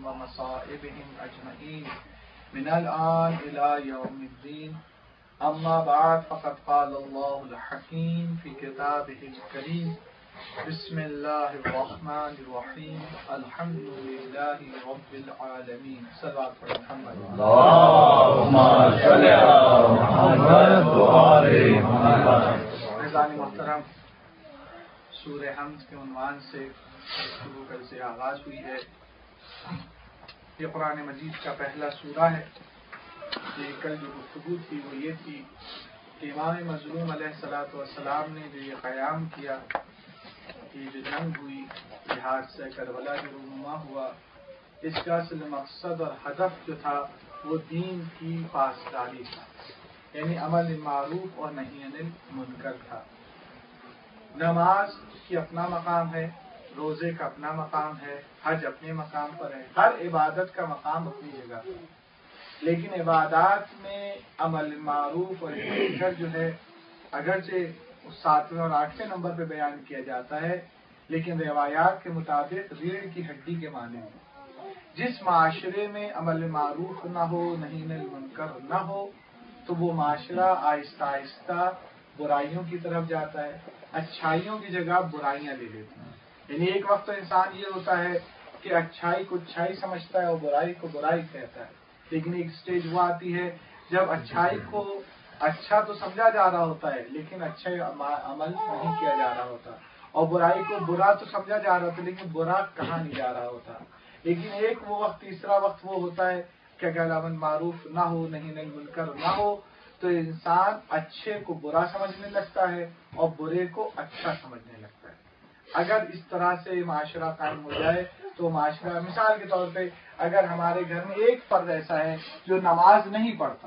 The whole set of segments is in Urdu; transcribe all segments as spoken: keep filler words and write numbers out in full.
ومصائبهم أجمعين من الآن إلى يوم الدين. أما بعد فقد قال الله الحكيم في كتابه الكريم. بسم الله الرحمن الرحيم. الحمد لله رب العالمين. صلوات محمد. اللهم صل على محمد وآل محمد. میزان محترم، سورہ حمد کے عنوان سے گفتگو کل سے آغاز ہوئی ہے. یہ قرآن مجید کا پہلا سورہ ہے. یہ کل جو گفتگو تھی وہ یہ تھی کہ امام مظلوم علیہ الصلوۃ والسلام نے جو یہ قیام کیا، یہ جو جنگ ہوئی، جہاد سے کربلا جو رونما ہوا، اس کا اصل مقصد اور ہدف جو تھا وہ دین کی پاسداری تھا، یعنی عمل معروف اور نہی عن المنکر تھا. نماز کی اپنا مقام ہے، روزے کا اپنا مقام ہے، حج اپنے مقام پر ہے، ہر عبادت کا مقام اپنی جگہ ہے. لیکن عبادات میں عمل معروف اور منکر جو ہے اگرچہ ساتویں اور آٹھویں نمبر پہ بیان کیا جاتا ہے، لیکن روایات کے مطابق ریڑھ کی ہڈی کے معنی میں جس معاشرے میں عمل معروف نہ ہو، نہی عن المنکر نہ ہو، تو وہ معاشرہ آہستہ آہستہ برائیوں کی طرف جاتا ہے، اچھائیوں کی جگہ برائیاں لے لیتا ہے. یعنی ایک وقت تو انسان یہ ہوتا ہے کہ اچھائی کو اچھائی سمجھتا ہے اور برائی کو برائی کہتا ہے، لیکن ایک سٹیج وہ آتی ہے جب اچھائی کو اچھا تو سمجھا جا رہا ہوتا ہے لیکن اچھا عمل نہیں کیا جا رہا ہوتا، اور برائی کو برا تو سمجھا جا رہا ہوتا لیکن برا کہا نہیں جا رہا ہوتا. لیکن ایک وہ وقت تیسرا وقت وہ ہوتا ہے کہ اگر عمل معروف نہ ہو، نہی عن المنکر نہ ہو، تو انسان اچھے کو برا سمجھنے لگتا ہے اور برے کو اچھا سمجھنے لگتا ہے. اگر اس طرح سے معاشرہ قائم ہو جائے تو معاشرہ، مثال کے طور پہ اگر ہمارے گھر میں ایک فرد ایسا ہے جو نماز نہیں پڑھتا،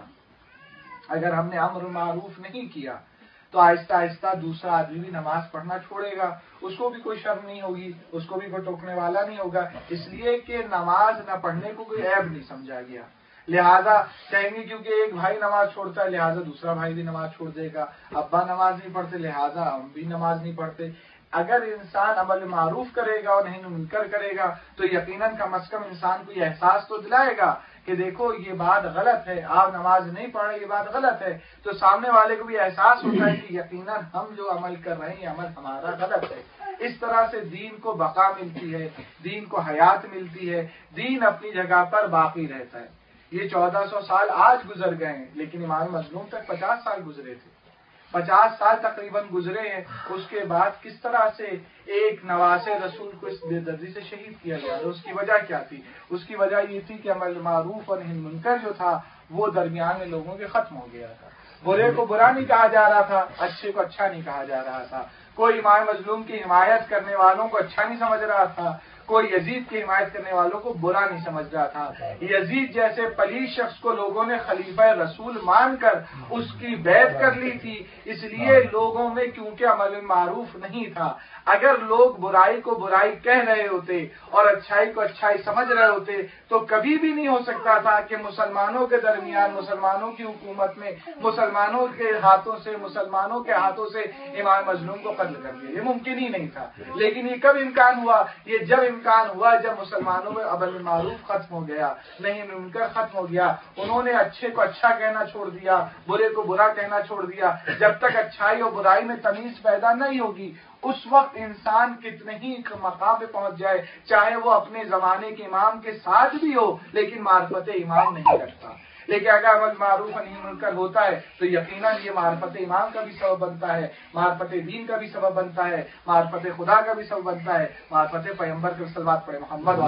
اگر ہم نے امر معروف نہیں کیا تو آہستہ آہستہ دوسرا آدمی بھی نماز پڑھنا چھوڑے گا. اس کو بھی کوئی شرم نہیں ہوگی، اس کو بھی کوئی ٹوکنے والا نہیں ہوگا، اس لیے کہ نماز نہ پڑھنے کو کوئی عیب نہیں سمجھا گیا. لہذا کہیں گے کیونکہ ایک بھائی نماز چھوڑتا ہے لہذا دوسرا بھائی بھی نماز چھوڑ دے گا، ابا نماز نہیں پڑھتے لہذا ہم بھی نماز نہیں پڑھتے. اگر انسان عمل معروف کرے گا اور نہی عن منکر کرے گا تو یقیناً کم از کم انسان کو یہ احساس تو دلائے گا کہ دیکھو یہ بات غلط ہے، آپ نماز نہیں پڑھ رہے، یہ بات غلط ہے. تو سامنے والے کو بھی احساس ہوتا ہے کہ یقیناً ہم جو عمل کر رہے ہیں عمل ہمارا غلط ہے. اس طرح سے دین کو بقا ملتی ہے، دین کو حیات ملتی ہے، دین اپنی جگہ پر باقی رہتا ہے. یہ چودہ سو سال آج گزر گئے ہیں لیکن امام مظلوم تک پچاس سال گزرے تھے، پچاس سال تقریباً گزرے ہیں. اس کے بعد کس طرح سے ایک نواز رسول کو اس بے دردی سے شہید کیا گیا؟ اس کی وجہ کیا تھی؟ اس کی وجہ یہ تھی کہ عمل معروف اور نہی عن منکر جو تھا وہ درمیان میں لوگوں کے ختم ہو گیا تھا. برے کو برا نہیں کہا جا رہا تھا، اچھے کو اچھا نہیں کہا جا رہا تھا. کوئی امام مظلوم کی حمایت کرنے والوں کو اچھا نہیں سمجھ رہا تھا، کوئی یزید کی حمایت کرنے والوں کو برا نہیں سمجھ رہا تھا. یزید جیسے پلیت شخص کو لوگوں نے خلیفہ رسول مان کر اس کی بیعت کر لی تھی، اس لیے لوگوں میں کیونکہ عمل معروف نہیں تھا. اگر لوگ برائی کو برائی کہہ رہے ہوتے اور اچھائی کو اچھائی سمجھ رہے ہوتے تو کبھی بھی نہیں ہو سکتا تھا کہ مسلمانوں کے درمیان، مسلمانوں کی حکومت میں، مسلمانوں کے ہاتھوں سے مسلمانوں کے ہاتھوں سے امام مظلوم کو قتل کر دیا. یہ ممکن ہی نہیں تھا. لیکن یہ کب امکان ہوا؟ یہ جب امکان ہوا جب مسلمانوں میں عمل معروف ختم ہو گیا، نہی عن منکر ختم ہو گیا. انہوں نے اچھے کو اچھا کہنا چھوڑ دیا، برے کو برا کہنا چھوڑ دیا. جب تک اچھائی اور برائی میں تمیز پیدا نہیں ہوگی اس وقت انسان کتنے ہی مقام پہ پہنچ جائے، چاہے وہ اپنے زمانے کے امام کے ساتھ بھی ہو لیکن معرفت امام نہیں رکھتا. لیکن اگر عمل معروف اور نہی عن منکر ہوتا ہے تو یقیناً یہ معرفت امام کا بھی سبب بنتا ہے، معرفت دین کا بھی سبب بنتا ہے، معرفت خدا کا بھی سبب بنتا ہے، معرفت پیغمبر کے صلوات پڑھے محمد.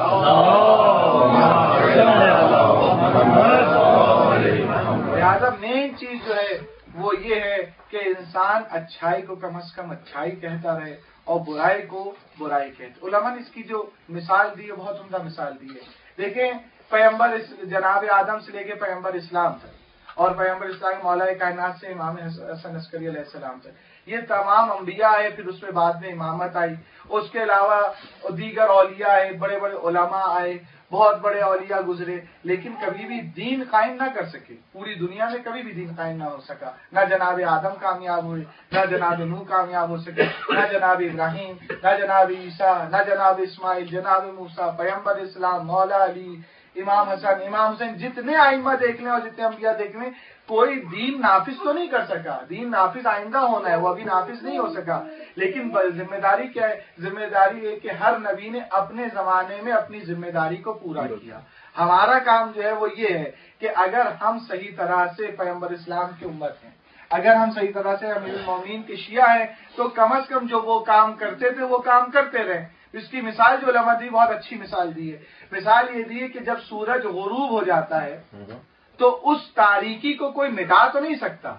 لہٰذا مین چیز جو ہے وہ یہ ہے کہ انسان اچھائی کو کم از کم اچھائی کہتا رہے اور برائی کو برائی کہتا. علماء نے اس کی جو مثال دی ہے بہت عمدہ مثال دی ہے. دیکھیں پیغمبر جناب آدم سے لے کے پیغمبر اسلام تک اور پیغمبر اسلام مولا کائنات سے امام حسن عسکری علیہ السلام تک، یہ تمام انبیاء آئے، پھر اس میں بعد میں امامت آئی، اس کے علاوہ دیگر اولیاء آئے، بڑے بڑے علماء آئے، بہت بڑے اولیاء گزرے، لیکن کبھی بھی دین قائم نہ کر سکے. پوری دنیا میں کبھی بھی دین قائم نہ ہو سکا. نہ جناب آدم کامیاب ہوئے، نہ جناب نوح کامیاب ہو سکے، نہ جناب ابراہیم، نہ جناب عیسیٰ، نہ جناب اسماعیل، جناب موسیٰ، پیغمبر اسلام، مولا علی، امام حسن، امام حسین، جتنے آئمہ دیکھ لیں اور جتنے انبیاء دیکھ لیں، کوئی دین نافذ تو نہیں کر سکا. دین نافذ آئندہ ہونا ہے، وہ ابھی نافذ نہیں ہو سکا. لیکن ذمہ داری کیا ہے؟ ذمہ داری ہے کہ ہر نبی نے اپنے زمانے میں اپنی ذمہ داری کو پورا کیا. ہمارا کام جو ہے وہ یہ ہے کہ اگر ہم صحیح طرح سے پیغمبر اسلام کی امت ہیں، اگر ہم صحیح طرح سے امیر المومنین کے شیعہ ہیں، تو کم از کم جو وہ کام کرتے تھے وہ کام کرتے رہیں. اس کی مثال جو علماء دی، بہت اچھی مثال دی ہے. مثال یہ دی ہے کہ جب سورج غروب ہو جاتا ہے تو اس تاریکی کو کوئی مٹا تو نہیں سکتا،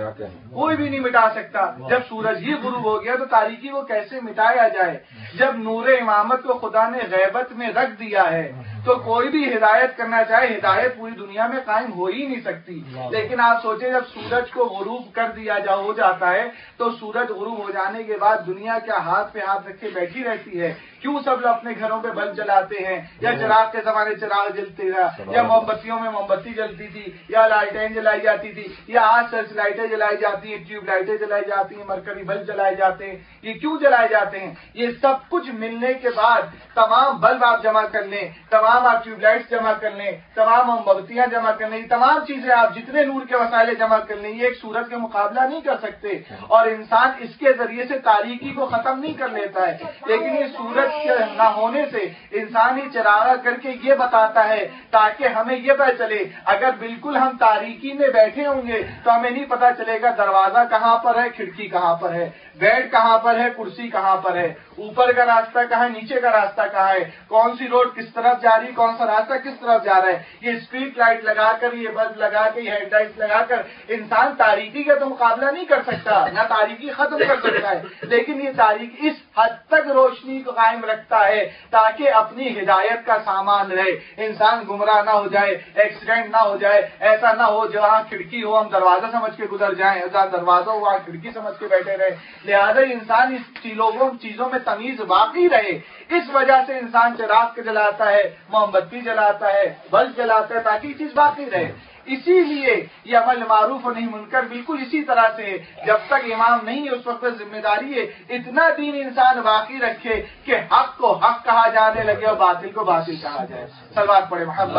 کوئی بھی نہیں مٹا سکتا. جب سورج ہی غروب ہو گیا تو تاریکی کو کیسے مٹایا جائے؟ جب نور امامت کو خدا نے غیبت میں رکھ دیا ہے تو کوئی بھی ہدایت کرنا چاہے، ہدایت پوری دنیا میں قائم ہو ہی نہیں سکتی. لیکن آپ سوچیں، جب سورج کو غروب کر دیا جا ہو جاتا ہے تو سورج غروب ہو جانے کے بعد دنیا کیا ہاتھ پہ ہاتھ رکھے بیٹھی رہتی ہے؟ کیوں سب لوگ اپنے گھروں پہ بلب جلاتے ہیں؟ یا چراغ کے زمانے چراغ جلتے رہا، یا موم بتیوں میں موم بتی جلتی تھی، یا لائٹیں جلائی جاتی تھی، یا آج سرچ لائٹیں جلائی جاتی ہیں، ٹیوب لائٹیں جلائی جاتی ہیں، مرکری بلب جلائے جاتے ہیں. یہ کیوں جلائے جاتے ہیں؟ یہ سب کچھ ملنے کے بعد تمام بلب آپ جمع کر لیں، تمام آپ ٹیوب لائٹس جمع کر لیں، تمام موم بتیاں جمع کر لیں، تمام چیزیں آپ جتنے نور کے وسائل جمع کر لیں، یہ ایک سورج کا مقابلہ نہیں کر سکتے. اور انسان اس کے ذریعے سے تاریکی کو ختم نہیں کر لیتا ہے. لیکن یہ سورج کے نہ ہونے سے انسان ہی چراغا کر کے یہ بتاتا ہے تاکہ ہمیں یہ پتہ چلے. اگر بالکل ہم تاریکی میں بیٹھے ہوں گے تو ہمیں نہیں پتا چلے گا دروازہ کہاں پر ہے، کھڑکی کہاں پر ہے، بیڈ کہاں پر ہے، کرسی کہاں پر ہے، اوپر کا راستہ کہاں ہے، نیچے کا راستہ کہاں ہے، کون سی روڈ کس طرف جا رہی، کون سا راستہ کس طرف جا رہا ہے. یہ اسٹریٹ لائٹ لگا کر، یہ بلب لگا کے، یہ ہیڈ لائٹ لگا کر انسان تاریکی کا تو مقابلہ نہیں کر سکتا، نہ تاریکی ختم کر سکتا ہے. لیکن یہ تاریکی اس حد تک روشنی کو قائم رکھتا ہے تاکہ اپنی ہدایت کا سامان رہے، انسان گمراہ نہ ہو جائے، ایکسیڈنٹ نہ ہو جائے. ایسا نہ ہو جہاں کھڑکی ہو ہم دروازہ سمجھ کے گزر جائیں، جہاں دروازہ ہو وہاں کھڑکی سمجھ کے بیٹھے رہے. لہذا انسان اس لوگوں چیزوں میں تمیز باقی رہے. اس وجہ سے انسان چراغ کے جلاتا ہے، موم بتی جلاتا ہے، بلب جلاتا ہے تاکہ یہ چیز باقی رہے. اسی لیے یہ عمل معروف و نہیں منکر بالکل اسی طرح سے جب تک امام نہیں ہے اس وقت ذمہ داری ہے اتنا دین انسان باقی رکھے کہ حق کو حق کہا جانے لگے اور باطل کو باطل کہا جائے. صلوات پڑھے محمد.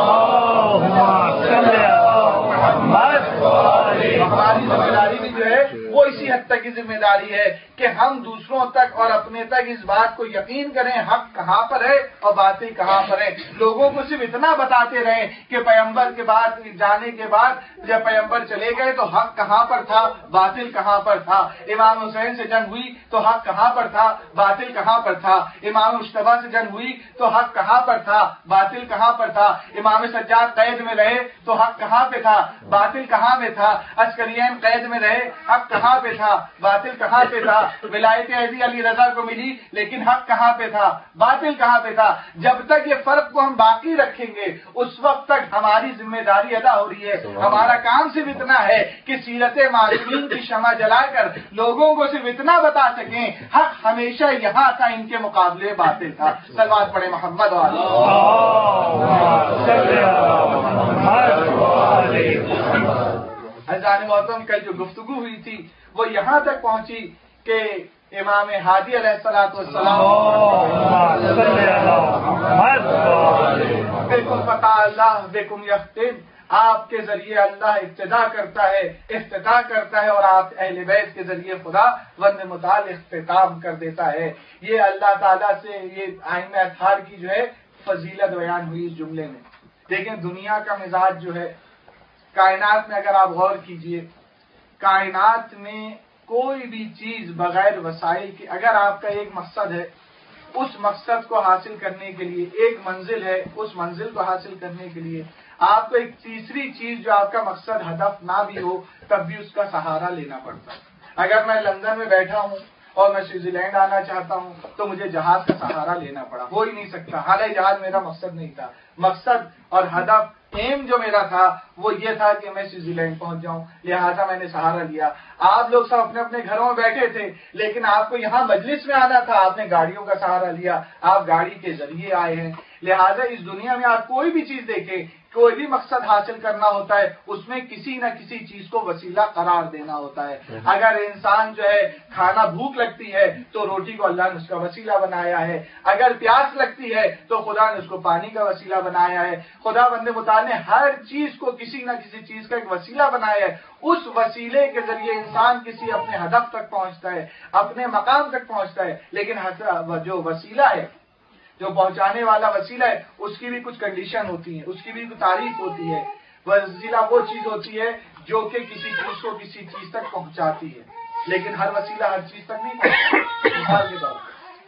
ہماری ذمہ داری بھی جو ہے وہ اسی حد تک کی ذمہ داری ہے کہ ہم دوسروں تک اور اپنے تک اس بات کو یقین کریں حق کہاں پر ہے اور باطل کہاں پر ہے. لوگوں کو صرف اتنا بتاتے رہیں کہ پیغمبر کے بعد جانے کے بعد جب پیغمبر چلے گئے تو حق کہاں پر تھا، باطل کہاں پر تھا. امام حسین سے جنگ ہوئی تو حق کہاں پر تھا، باطل کہاں پر تھا. امام مشتبہ سے جنگ ہوئی تو حق کہاں پر تھا، باطل کہاں پر تھا. امام سجاد قید میں رہے تو حق کہاں پہ تھا، باطل کہاں پہ تھا. عسکریین قید میں رہے، حق کہاں پہ تھا، باطل کہاں پہ تھا. ولایت علی علی رضا کو ملی لیکن حق کہاں پہ تھا، باطل کہاں پہ تھا. جب تک یہ فرق کو ہم باقی رکھیں گے اس وقت تک ہماری ذمہ داری ادا ہو رہی ہے. ہمارا کام صرف اتنا ہے کہ سیرت معصومین کی شمع جلا کر لوگوں کو صرف اتنا بتا سکیں حق ہمیشہ یہاں تھا، ان کے مقابلے باطل تھا. صلوات پڑھے محمد والے. عزیزان محترم، کل جو گفتگو ہوئی تھی وہ یہاں تک پہنچی کہ امام ہادی علیہ الصلوۃ والسلام بالکل پتا اللہ بکم یختم، آپ کے ذریعے اللہ ابتدا کرتا ہے، افتتاح کرتا ہے اور آپ اہل بیت کے ذریعے خدا وند متعال اختتام کر دیتا ہے. یہ اللہ تعالیٰ سے یہ ائمہ اطہار کی جو ہے فضیلت بیان ہوئی اس جملے میں. دیکھیں دنیا کا مزاج جو ہے، کائنات میں اگر آپ غور کیجئے، کائنات میں کوئی بھی چیز بغیر وسائل کے، اگر آپ کا ایک مقصد ہے اس مقصد کو حاصل کرنے کے لیے، ایک منزل ہے اس منزل کو حاصل کرنے کے لیے آپ کو ایک تیسری چیز جو آپ کا مقصد ہدف نہ بھی ہو تب بھی اس کا سہارا لینا پڑتا ہے. اگر میں لندن میں بیٹھا ہوں اور میں سوئٹزر لینڈ آنا چاہتا ہوں تو مجھے جہاز کا سہارا لینا پڑا، ہو ہی نہیں سکتا. حالانکہ جہاز میرا مقصد نہیں تھا. مقصد اور ہدف ایم جو میرا تھا وہ یہ تھا کہ میں سوئٹزرلینڈ لینڈ پہنچ جاؤں، لہٰذا میں نے سہارا لیا۔ آپ لوگ سب اپنے اپنے گھروں میں بیٹھے تھے، لیکن آپ کو یہاں مجلس میں آنا تھا، آپ نے گاڑیوں کا سہارا لیا، آپ گاڑی کے ذریعے آئے ہیں۔ لہٰذا اس دنیا میں آپ کوئی بھی چیز دیکھیں، کوئی بھی مقصد حاصل کرنا ہوتا ہے، اس میں کسی نہ کسی چیز کو وسیلہ قرار دینا ہوتا ہے۔ اگر انسان جو ہے کھانا بھوک لگتی ہے تو روٹی کو اللہ نے اس کا وسیلہ بنایا ہے، اگر پیاس لگتی ہے تو خدا نے اس کو پانی کا وسیلہ بنایا ہے۔ خدا بند متعال نے ہر چیز کو کسی نہ کسی چیز کا ایک وسیلہ بنایا ہے، اس وسیلے کے ذریعے انسان کسی اپنے ہدف تک پہنچتا ہے، اپنے مقام تک پہنچتا ہے۔ لیکن جو وسیلہ ہے، جو پہنچانے والا وسیلہ ہے، اس کی بھی کچھ کنڈیشن ہوتی ہے، اس کی بھی کچھ تعریف ہوتی ہے۔ وسیلہ وہ چیز ہوتی ہے جو کہ کسی چیز کو کسی چیز تک پہنچاتی ہے، لیکن ہر وسیلہ ہر چیز تک نہیں پہنچتا۔ مثال کے طور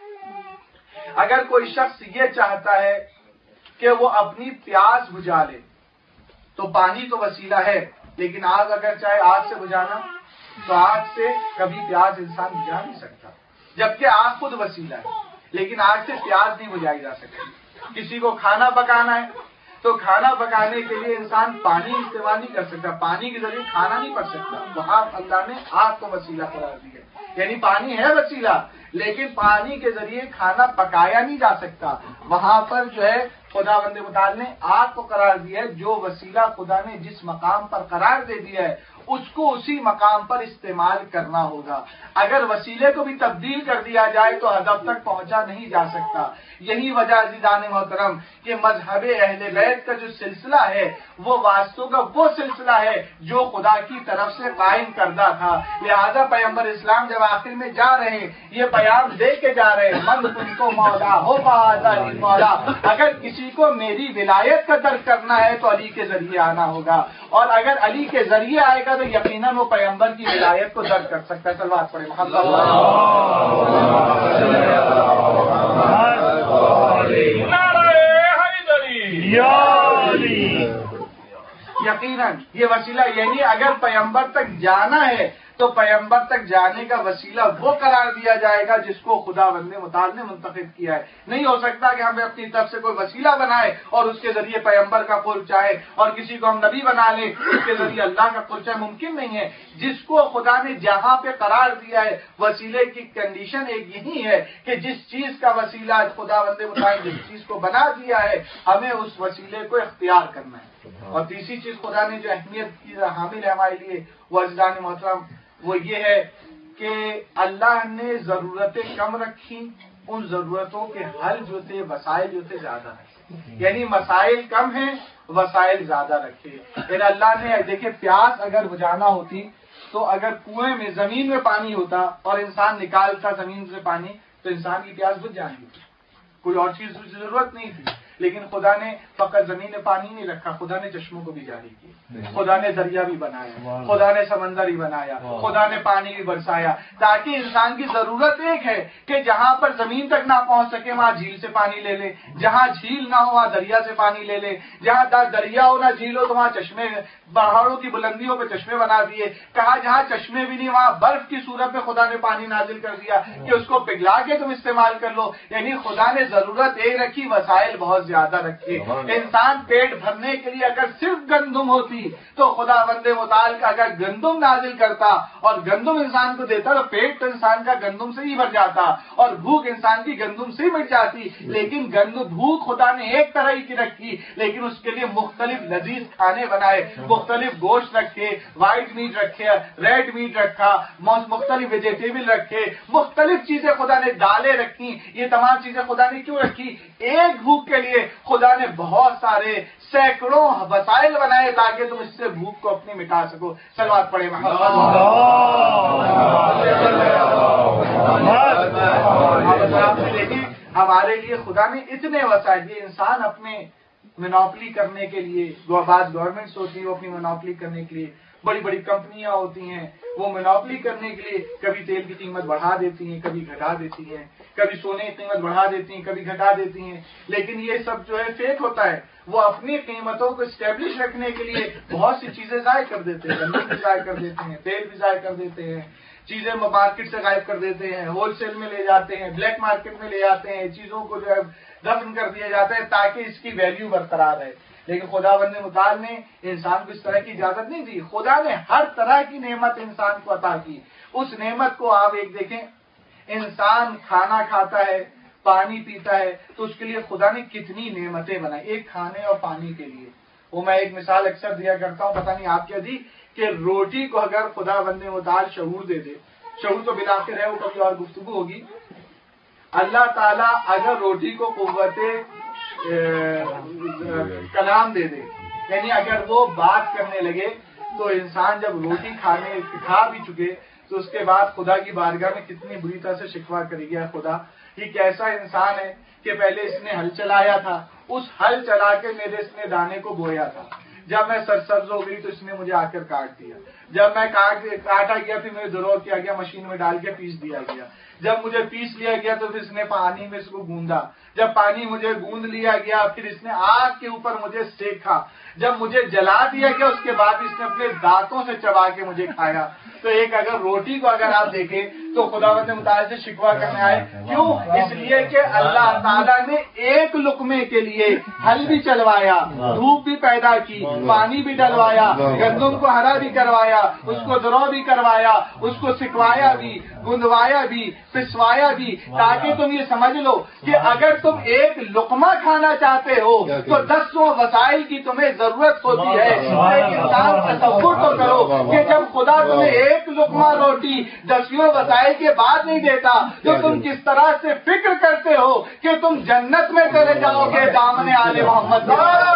پر اگر کوئی شخص یہ چاہتا ہے کہ وہ اپنی پیاس بجھا لے تو پانی تو وسیلہ ہے، لیکن آگ اگر چاہے آگ سے بجھانا تو آگ سے کبھی پیاس انسان بجھا نہیں سکتا، جبکہ آگ خود وسیلہ ہے، لیکن آگ سے پیاس نہیں بجھائی جا سکتی۔ کسی کو کھانا پکانا ہے تو کھانا پکانے کے لیے انسان پانی استعمال نہیں کر سکتا، پانی کے ذریعے کھانا نہیں پک سکتا، وہاں اللہ نے آگ کو وسیلہ قرار دیا، یعنی پانی ہے وسیلہ، لیکن پانی کے ذریعے کھانا پکایا نہیں جا سکتا۔ وہاں پر جو ہے خدا بند متعال نے آگ کو قرار دیا ہے، جو وسیلہ خدا نے جس مقام پر قرار دے دیا ہے اس کو اسی مقام پر استعمال کرنا ہوگا۔ اگر وسیلے کو بھی تبدیل کر دیا جائے تو ہدف تک پہنچا نہیں جا سکتا۔ یہی وجہ عزیزان محترم کہ مذہب اہل بیت کا جو سلسلہ ہے وہ واسطوں کا وہ سلسلہ ہے جو خدا کی طرف سے قائم کردہ تھا۔ لہذا پیغمبر اسلام جب آخر میں جا رہے ہیں یہ پیام دے کے جا رہے ہیں، من تم کو مولا ہو بہادر مولا، اگر کسی کو میری ولایت کا درک کرنا ہے تو علی کے ذریعے آنا ہوگا، اور اگر علی کے ذریعے آئے گا تو یقیناً وہ پیغمبر کی ولایت کو درک کر سکتا ہے۔ صلوات پڑھیں محمد یقیناً یہ وسیلہ، یعنی اگر پیغمبر تک جانا ہے تو پیغمبر تک جانے کا وسیلہ وہ قرار دیا جائے گا جس کو خدا بند متعال نے منتخب کیا ہے۔ نہیں ہو سکتا کہ ہم اپنی طرف سے کوئی وسیلہ بنائے اور اس کے ذریعے پیغمبر کا قرب چاہے، اور کسی کو ہم نبی بنا لیں اس کے ذریعے اللہ کا قرب چاہے، ممکن نہیں ہے۔ جس کو خدا نے جہاں پہ قرار دیا ہے وسیلے کی کنڈیشن ایک یہی ہے کہ جس چیز کا وسیلہ خدا بند متعال جس چیز کو بنا دیا ہے ہمیں اس وسیلے کو اختیار کرنا ہے۔ اور تیسری چیز خدا نے جو اہمیت کی حامل ہے ہمارے لیے وہ عزیزان محترم وہ یہ ہے کہ اللہ نے ضرورتیں کم رکھی، ان ضرورتوں کے حل جو تھے وسائل جو تھے زیادہ رکھے، یعنی مسائل کم ہیں وسائل زیادہ رکھے۔ یعنی اللہ نے دیکھیں پیاس اگر بجھانا ہوتی تو اگر کنویں میں زمین میں پانی ہوتا اور انسان نکالتا زمین سے پانی تو انسان کی پیاس بجھ جانی تھی، کوئی اور چیز کی ضرورت نہیں تھی۔ لیکن خدا نے فقط زمین میں پانی نہیں رکھا، خدا نے چشموں کو بھی جاری کیا، خدا نے دریا بھی بنایا، خدا نے سمندر بھی بنایا، خدا نے پانی بھی برسایا، تاکہ انسان کی ضرورت ایک ہے کہ جہاں پر زمین تک نہ پہنچ سکے وہاں جھیل سے پانی لے لے، جہاں جھیل نہ ہو وہاں دریا سے پانی لے لے، جہاں دریا ہو نہ جھیل ہو تو وہاں چشمے، پہاڑوں کی بلندیوں پہ چشمے بنا دیے، کہا جہاں چشمے بھی نہیں وہاں برف کی صورت میں خدا نے پانی نازل کر دیا کہ اس کو پگھلا کے تم استعمال کر لو۔ یعنی خدا نے ضرورت ایک رکھی، وسائل بہت زیادہ رکھے۔ انسان پیٹ بھرنے کے لیے اگر صرف گندم ہوتی تو خدا بند متعال کا اگر گندم نازل کرتا اور گندم انسان کو دیتا تو پیٹ تو انسان کا گندم سے ہی بھر جاتا اور بھوک انسان کی گندم سے ہی مٹ جاتی۔ لیکن گندم بھوک خدا نے ایک طرح ہی کی رکھی، لیکن اس کے لیے مختلف لذیذ کھانے بنائے، مختلف گوشت رکھے، وائٹ میٹ رکھے، ریڈ میٹ رکھا، مختلف ویجیٹیبل رکھے، مختلف چیزیں خدا نے دالیں رکھی۔ یہ تمام چیزیں خدا نے کیوں رکھی؟ ایک بھوک کے لیے خدا نے بہت سارے سینکڑوں وسائل بنائے تاکہ تم اس سے بھوک کو اپنی مٹا سکو۔ صلوات پڑھے لیکن ہمارے لیے خدا نے اتنے وسائل دیے، انسان اپنے منوپلی کرنے کے لیے، بعض گورنمنٹس ہوتی ہیں وہ اپنی منوپلی کرنے کے لیے، بڑی بڑی کمپنیاں ہوتی ہیں وہ منوپلی کرنے کے لیے کبھی تیل کی قیمت بڑھا دیتی ہیں، کبھی گھٹا دیتی ہیں، کبھی سونے کی قیمت بڑھا دیتی ہیں، کبھی گھٹا دیتی ہیں، لیکن یہ سب جو ہے فیک ہوتا ہے۔ وہ اپنی قیمتوں کو اسٹیبلش رکھنے کے لیے بہت سی چیزیں ضائع کر دیتے ہیں، گندم بھی ضائع کر دیتے ہیں، تیل بھی ضائع کر دیتے ہیں، چیزیں مارکیٹ سے غائب کر دیتے ہیں، ہول سیل میں لے جاتے ہیں، بلیک مارکیٹ میں لے جاتے ہیں، چیزوں کو جو ہے دفن کر دیا جاتا ہے تاکہ اس کی ویلیو برقرار رہے. لیکن خدا بند متعال نے انسان کو اس طرح کی اجازت نہیں دی. خدا نے ہر طرح کی نعمت انسان کو عطا کی. اس نعمت کو آپ ایک دیکھیں، انسان کھانا کھاتا ہے، پانی پیتا ہے، تو اس کے لیے خدا نے کتنی نعمتیں بنائی ایک کھانے اور پانی کے لیے. وہ میں ایک مثال اکثر دیا کرتا ہوں، پتہ نہیں آپ کیا دی، کہ روٹی کو اگر خدا بند متعال شعور دے دے، شعور تو بالآخر ہے، وہ کبھی اور گفتگو ہوگی. اللہ تعالیٰ اگر روٹی کو قوت کلام دے دے، یعنی اگر وہ بات کرنے لگے، تو انسان جب روٹی کھانے کھا بھی چکے تو اس کے بعد خدا کی بارگاہ میں کتنی بری طرح سے شکوہ کرے گا، خدا یہ کیسا انسان ہے کہ پہلے اس نے ہل چلایا تھا، اس ہل چلا کے میرے اس نے دانے کو بویا تھا، جب میں سرسبز ہو گئی تو اس نے مجھے آ کر کاٹ دیا، جب میں کاٹا گیا پھر مجھے ضرور کیا گیا، مشین میں ڈال کے پیس دیا گیا، جب مجھے پیس لیا گیا تو پھر اس نے پانی میں اس کو گوندا، جب پانی مجھے گوند لیا گیا پھر اس نے آگ کے اوپر مجھے سیکھا، جب مجھے جلا دیا گیا اس کے بعد اس نے اپنے دانتوں سے چبا کے مجھے کھایا. تو ایک اگر روٹی کو اگر آپ دیکھیں تو خداوند متعال سے شکوہ کرنے آئے، کیوں؟ اس لیے کہ اللہ تعالیٰ نے ایک لقمے کے لیے ہل بھی چلوایا، دھوپ بھی پیدا کی، پانی بھی ڈلوایا، گندم کو ہرا بھی کروایا، اس کو درو بھی کروایا، اس کو سکھوایا بھی، گندوایا بھی، پسوایا بھی، تاکہ تم یہ سمجھ لو کہ اگر تم ایک لقمہ کھانا چاہتے ہو تو دسوں وسائل کی تمہیں ضرورت ہوتی ہے. ایک انسان تصور تو کرو کہ جب خدا تمہیں ایک لقمہ روٹی دسیوں وسائل کے بعد نہیں دیتا تو تم کس طرح سے فکر کرتے ہو کہ تم جنت میں چلے جاؤ گے دامن آل محمد.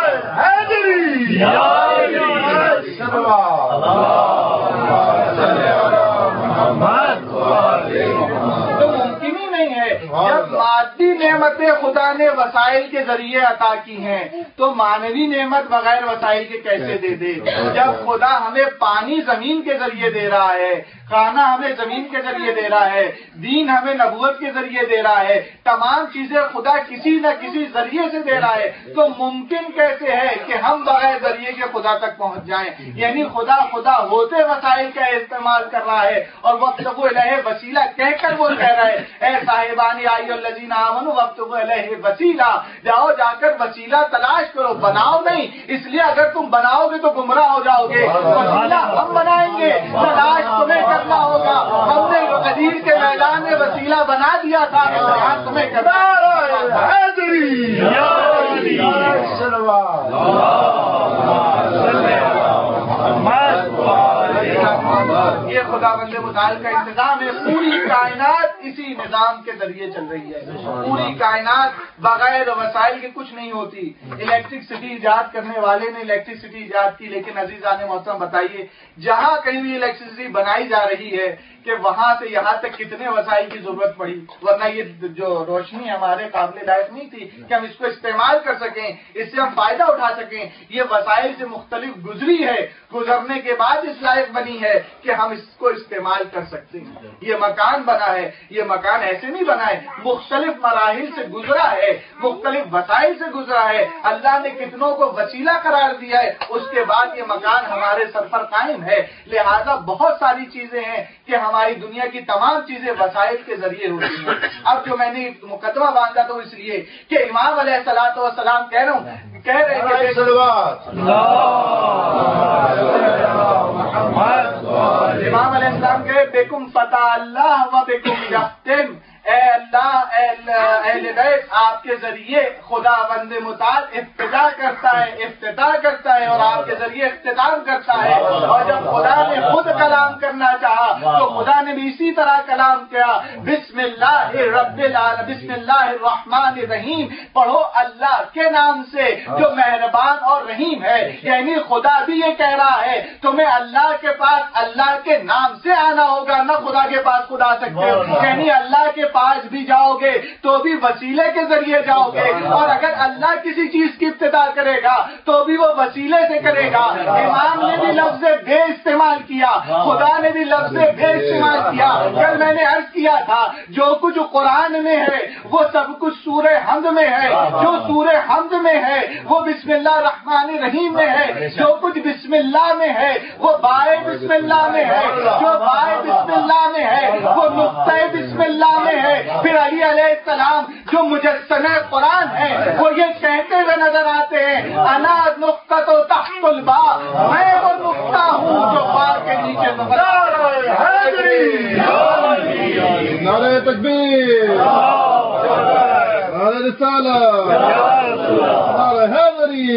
تو ممکن ہی نہیں ہے. جب مادی نعمتیں خدا نے وسائل کے ذریعے عطا کی ہیں تو مانوی نعمت بغیر وسائل کے کیسے دے دے؟ جب خدا ہمیں پانی زمین کے ذریعے دے رہا ہے، کھانا ہمیں زمین کے ذریعے دے رہا ہے، دین ہمیں نبوت کے ذریعے دے رہا ہے، تمام چیزیں خدا کسی نہ کسی ذریعے سے دے رہا ہے، تو ممکن کیسے ہے کہ ہم بغیر ذریعے کے خدا تک پہنچ جائیں؟ یعنی خدا خدا ہوتے وسائل کا استعمال کر رہا ہے اور وابتغوا الیہ وسیلہ کہہ کر وہ کہہ رہا ہے، اے صاحبان یا الذین آمنوا وابتغوا الیہ وسیلہ، جاؤ جا کر وسیلہ تلاش کرو، بناؤ نہیں. اس لیے اگر تم بناؤ گے تو گمراہ ہو جاؤ گے. وسیلہ ہم بنائیں گے، تلاش تمہیں کرنا ہوگا. ہم نے غدیر کے میدان میں وسیلہ بنا دیا تھا، یہاں تمہیں کرنا یہ خدا بند متعال کا انتظام ہے. پوری کائنات اسی نظام کے ذریعے چل رہی ہے. پوری کائنات بغیر وسائل کے کچھ نہیں ہوتی. الیکٹرسٹی ایجاد کرنے والے نے الیکٹرسٹی ایجاد کی، لیکن عزیزان محترم بتائیے جہاں کہیں بھی الیکٹرسٹی بنائی جا رہی ہے کہ وہاں سے یہاں تک کتنے وسائل کی ضرورت پڑی، ورنہ یہ جو روشنی ہمارے قابل لائق نہیں تھی کہ ہم اس کو استعمال کر سکیں، اس سے ہم فائدہ اٹھا سکیں. یہ وسائل سے مختلف گزری ہے، گزرنے کے بعد اس لائق بنی ہے کہ ہم اس کو استعمال کر سکتے ہیں. یہ مکان بنا ہے، یہ مکان ایسے نہیں بنا ہے، مختلف مراحل سے گزرا ہے، مختلف وسائل سے گزرا ہے. اللہ نے کتنوں کو وسیلہ قرار دیا ہے، اس کے بعد یہ مکان ہمارے سر پر قائم ہے. لہذا بہت ساری چیزیں ہیں کہ ہماری دنیا کی تمام چیزیں وسائل کے ذریعے ہوتی ہیں. اب جو میں نے مقدمہ باندھا تو اس لیے کہ امام علیہ الصلوۃ والسلام کہہ رہا ہوں کہہ رہے ہیں امام علیہ السلام کہے بیکم فتح اللہ و بیکم یختم، اے اللہ اہل بیت آپ کے ذریعے خدا بند متعال ابتدا کرتا ہے، افتتاح کرتا ہے اور آپ کے ذریعے اختتام کرتا ہے. اور جب خدا نے خود کلام کرنا چاہا تو خدا نے بھی اسی طرح کلام کیا، بسم اللہ رب العالمین، بسم اللہ الرحمن الرحیم، پڑھو اللہ کے نام سے جو مہربان اور رحیم ہے. یعنی خدا بھی یہ کہہ رہا ہے تمہیں اللہ کے پاس اللہ کے نام سے آنا ہوگا، نہ خدا کے پاس خدا سکتے ہو. یعنی اللہ کے پاس پاس بھی جاؤ گے تو بھی وسیلے کے ذریعے جاؤ گے، اور اگر اللہ کسی چیز کی ابتدا کرے گا تو بھی وہ وسیلے سے کرے گا۔ امام نے بھی لفظ بے استعمال کیا، خدا نے بھی لفظ بے استعمال کیا۔ کل میں نے عرض کیا تھا جو کچھ قرآن میں ہے وہ سب کچھ سورہ حمد میں ہے، جو سورہ حمد میں ہے وہ بسم اللہ الرحمن الرحیم میں ہے، جو کچھ بسم اللہ میں ہے وہ بائے بسم اللہ میں ہے، جو بائے بسم اللہ میں ہے وہ نقطہ بسم اللہ میں ہے۔ پھر علی علیہ السلام جو مجسمہ قرآن ہے وہ یہ کہتے ہوئے نظر آتے ہیں انا نقطہ تو تحت البا، میں وہ نقطہ ہوں جو با کے نیچے نعرہ تکبیر، نعرہ رسالت، نعرہ حیدری،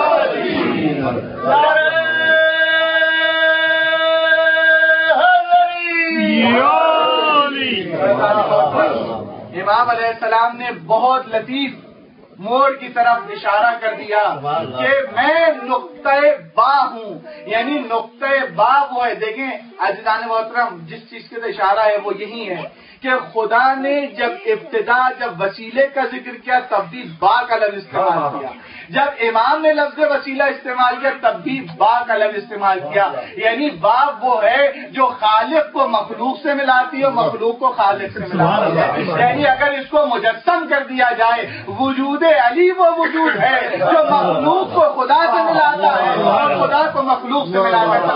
امام علیہ السلام نے بہت لطیف موڑ کی طرف اشارہ کر دیا کہ میں نقطہ با ہوں، یعنی نقطہ با وہ ہے۔ دیکھیں عزیزان محترم، جس چیز کے اشارہ ہے وہ یہی ہے کہ خدا نے جب ابتدا جب وسیلے کا ذکر کیا تب بھی با کا لفظ استعمال کیا، جب امام نے لفظ وسیلہ استعمال کیا تب بھی با کا لفظ استعمال کیا، یعنی با وہ ہے جو خالق کو مخلوق سے ملاتی ہے، مخلوق کو خالق سے ملاتی ہے۔ یعنی اگر اس کو مجسم کر دیا جائے، وجود علی وہ وجود ہے جو مخلوق کو خدا سے ملاتا ہے اور خدا کو مخلوق سے ملاتا ہے۔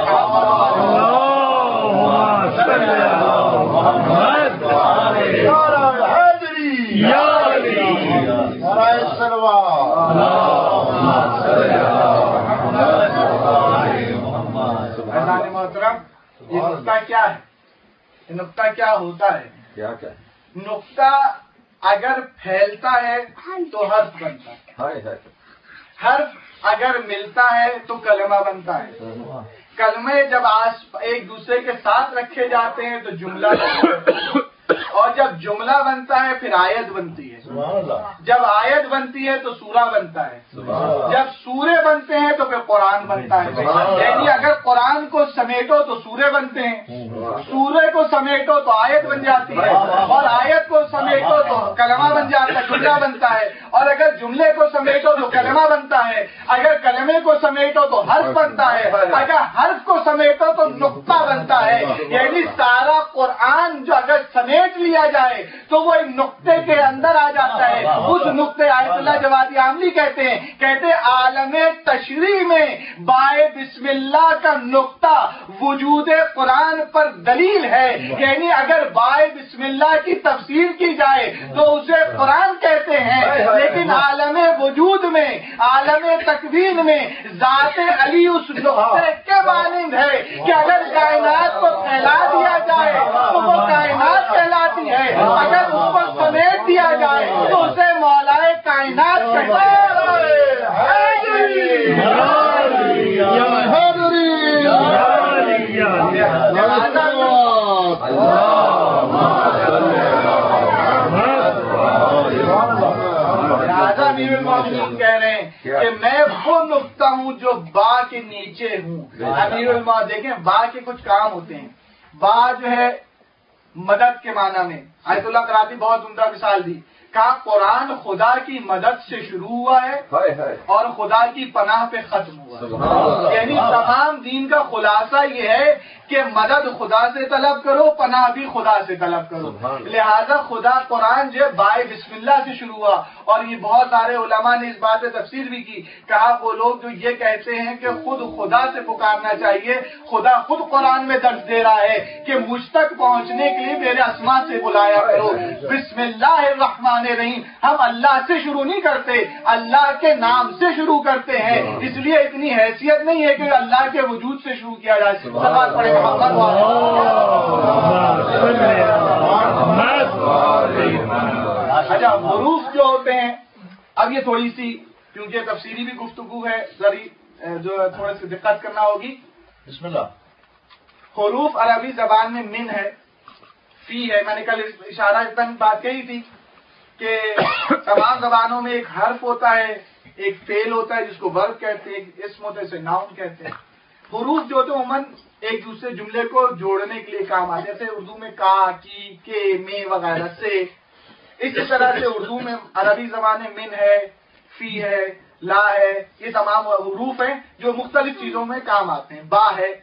محترم، یہ نقطہ کیا ہے؟ یہ نقطہ کیا ہوتا ہے؟ کیا کیا نقطہ اگر پھیلتا ہے تو حرف بنتا ہے، حرف اگر ملتا ہے تو کلمہ بنتا ہے، کلمے جب آس ایک دوسرے کے ساتھ رکھے جاتے ہیں تو جملہ بنتا ہے، اور جب جملہ بنتا ہے پھر آیت بنتی ہے، جب آیت بنتی ہے تو سورہ بنتا ہے، جب سورے بنتے ہیں تو پھر قرآن بنتا ہے۔ یعنی اگر قرآن کو سمیٹو تو سورے بنتے ہیں، سورے کو سمیٹو تو آیت بن جاتی ہے، اور آیت کو سمیٹو تو کلمہ بن جاتا ہے، جملہ بنتا ہے، اور اگر جملے کو سمیٹو تو کلمہ بنتا ہے، اگر کلمے کو سمیٹو تو حرف بنتا ہے، اگر حرف کو سمیٹو تو نقطہ بنتا ہے۔ یعنی سارا قرآن جو اگر سمیٹ لیا جائے تو وہ ایک نقطے کے اندر آ جاتا ہے۔ اس نقطے آیت اللہ جوادی عاملی کہتے ہیں، کہتے عالم تشریح میں بائے بسم اللہ کا نقطہ وجود قرآن پر دلیل ہے۔ یعنی اگر بائے بسم اللہ کی تفسیر کی جائے تو اسے قرآن کہتے ہیں، لیکن عالم وجود میں، عالم تکوین میں ذات علی اس نقطے کے مانند ہے کہ اگر کائنات کو پھیلا دیا جائے تو وہ کائنات کہلاتی ہے، اگر اس کو سمیٹ دیا جائے تو اسے مولائے کائنات کہتے ہیں۔ امیر المومنین کہہ رہے ہیں کہ میں وہ نقطہ ہوں جو با کے نیچے ہوں۔ امیر المومنین دیکھیں با کے کچھ کام ہوتے ہیں، با جو ہے مدد کے معنی میں آیت اللہ قرآتی بہت عمدہ مثال دی، کہا قرآن خدا کی مدد سے شروع ہوا ہے اور خدا کی پناہ پہ ختم ہوا ہے۔ یعنی تمام دین کا خلاصہ یہ ہے کہ مدد خدا سے طلب کرو، پناہ بھی خدا سے طلب کرو۔ لہذا خدا قرآن جو ہے بائے بسم اللہ سے شروع ہوا، اور یہ بہت سارے علماء نے اس بات سے تفسیر بھی کی، کہا وہ لوگ جو یہ کہتے ہیں کہ خود خدا سے پکارنا چاہیے، خدا خود قرآن میں درس دے رہا ہے کہ مجھ تک پہنچنے کے لیے میرے اسماء سے بلایا کرو۔ بسم اللہ الرحمن الرحیم، ہم اللہ سے شروع نہیں کرتے، اللہ کے نام سے شروع کرتے ہیں، اس لیے اتنی حیثیت نہیں ہے کہ اللہ کے وجود سے شروع کیا جائے۔ سوال پڑے اچھا، حروف جو ہوتے ہیں، اب یہ تھوڑی سی کیونکہ تفصیلی بھی گفتگو ہے، ذری جو تھوڑا سی دقت کرنا ہوگی۔ بسم اللہ۔ حروف عربی زبان میں من ہے، فی ہے، میں نے کل اشارہ اتنا بات کہی تھی کہ تمام زبانوں میں ایک حرف ہوتا ہے، ایک فعل ہوتا ہے جس کو ورب کہتے ہیں، ایک اسم ہوتا ہے اسے ناؤن کہتے ہیں۔ حروف جو ہوتے ہیں عموماً ایک دوسرے جملے کو جوڑنے کے لیے کام آتے ہیں، جیسے اردو میں کا، کی، کے، میں وغیرہ سے. اسی طرح سے اردو میں عربی زبان میں من ہے، فی ہے، لا ہے، یہ تمام حروف ہیں جو مختلف چیزوں میں کام آتے ہیں. با ہے.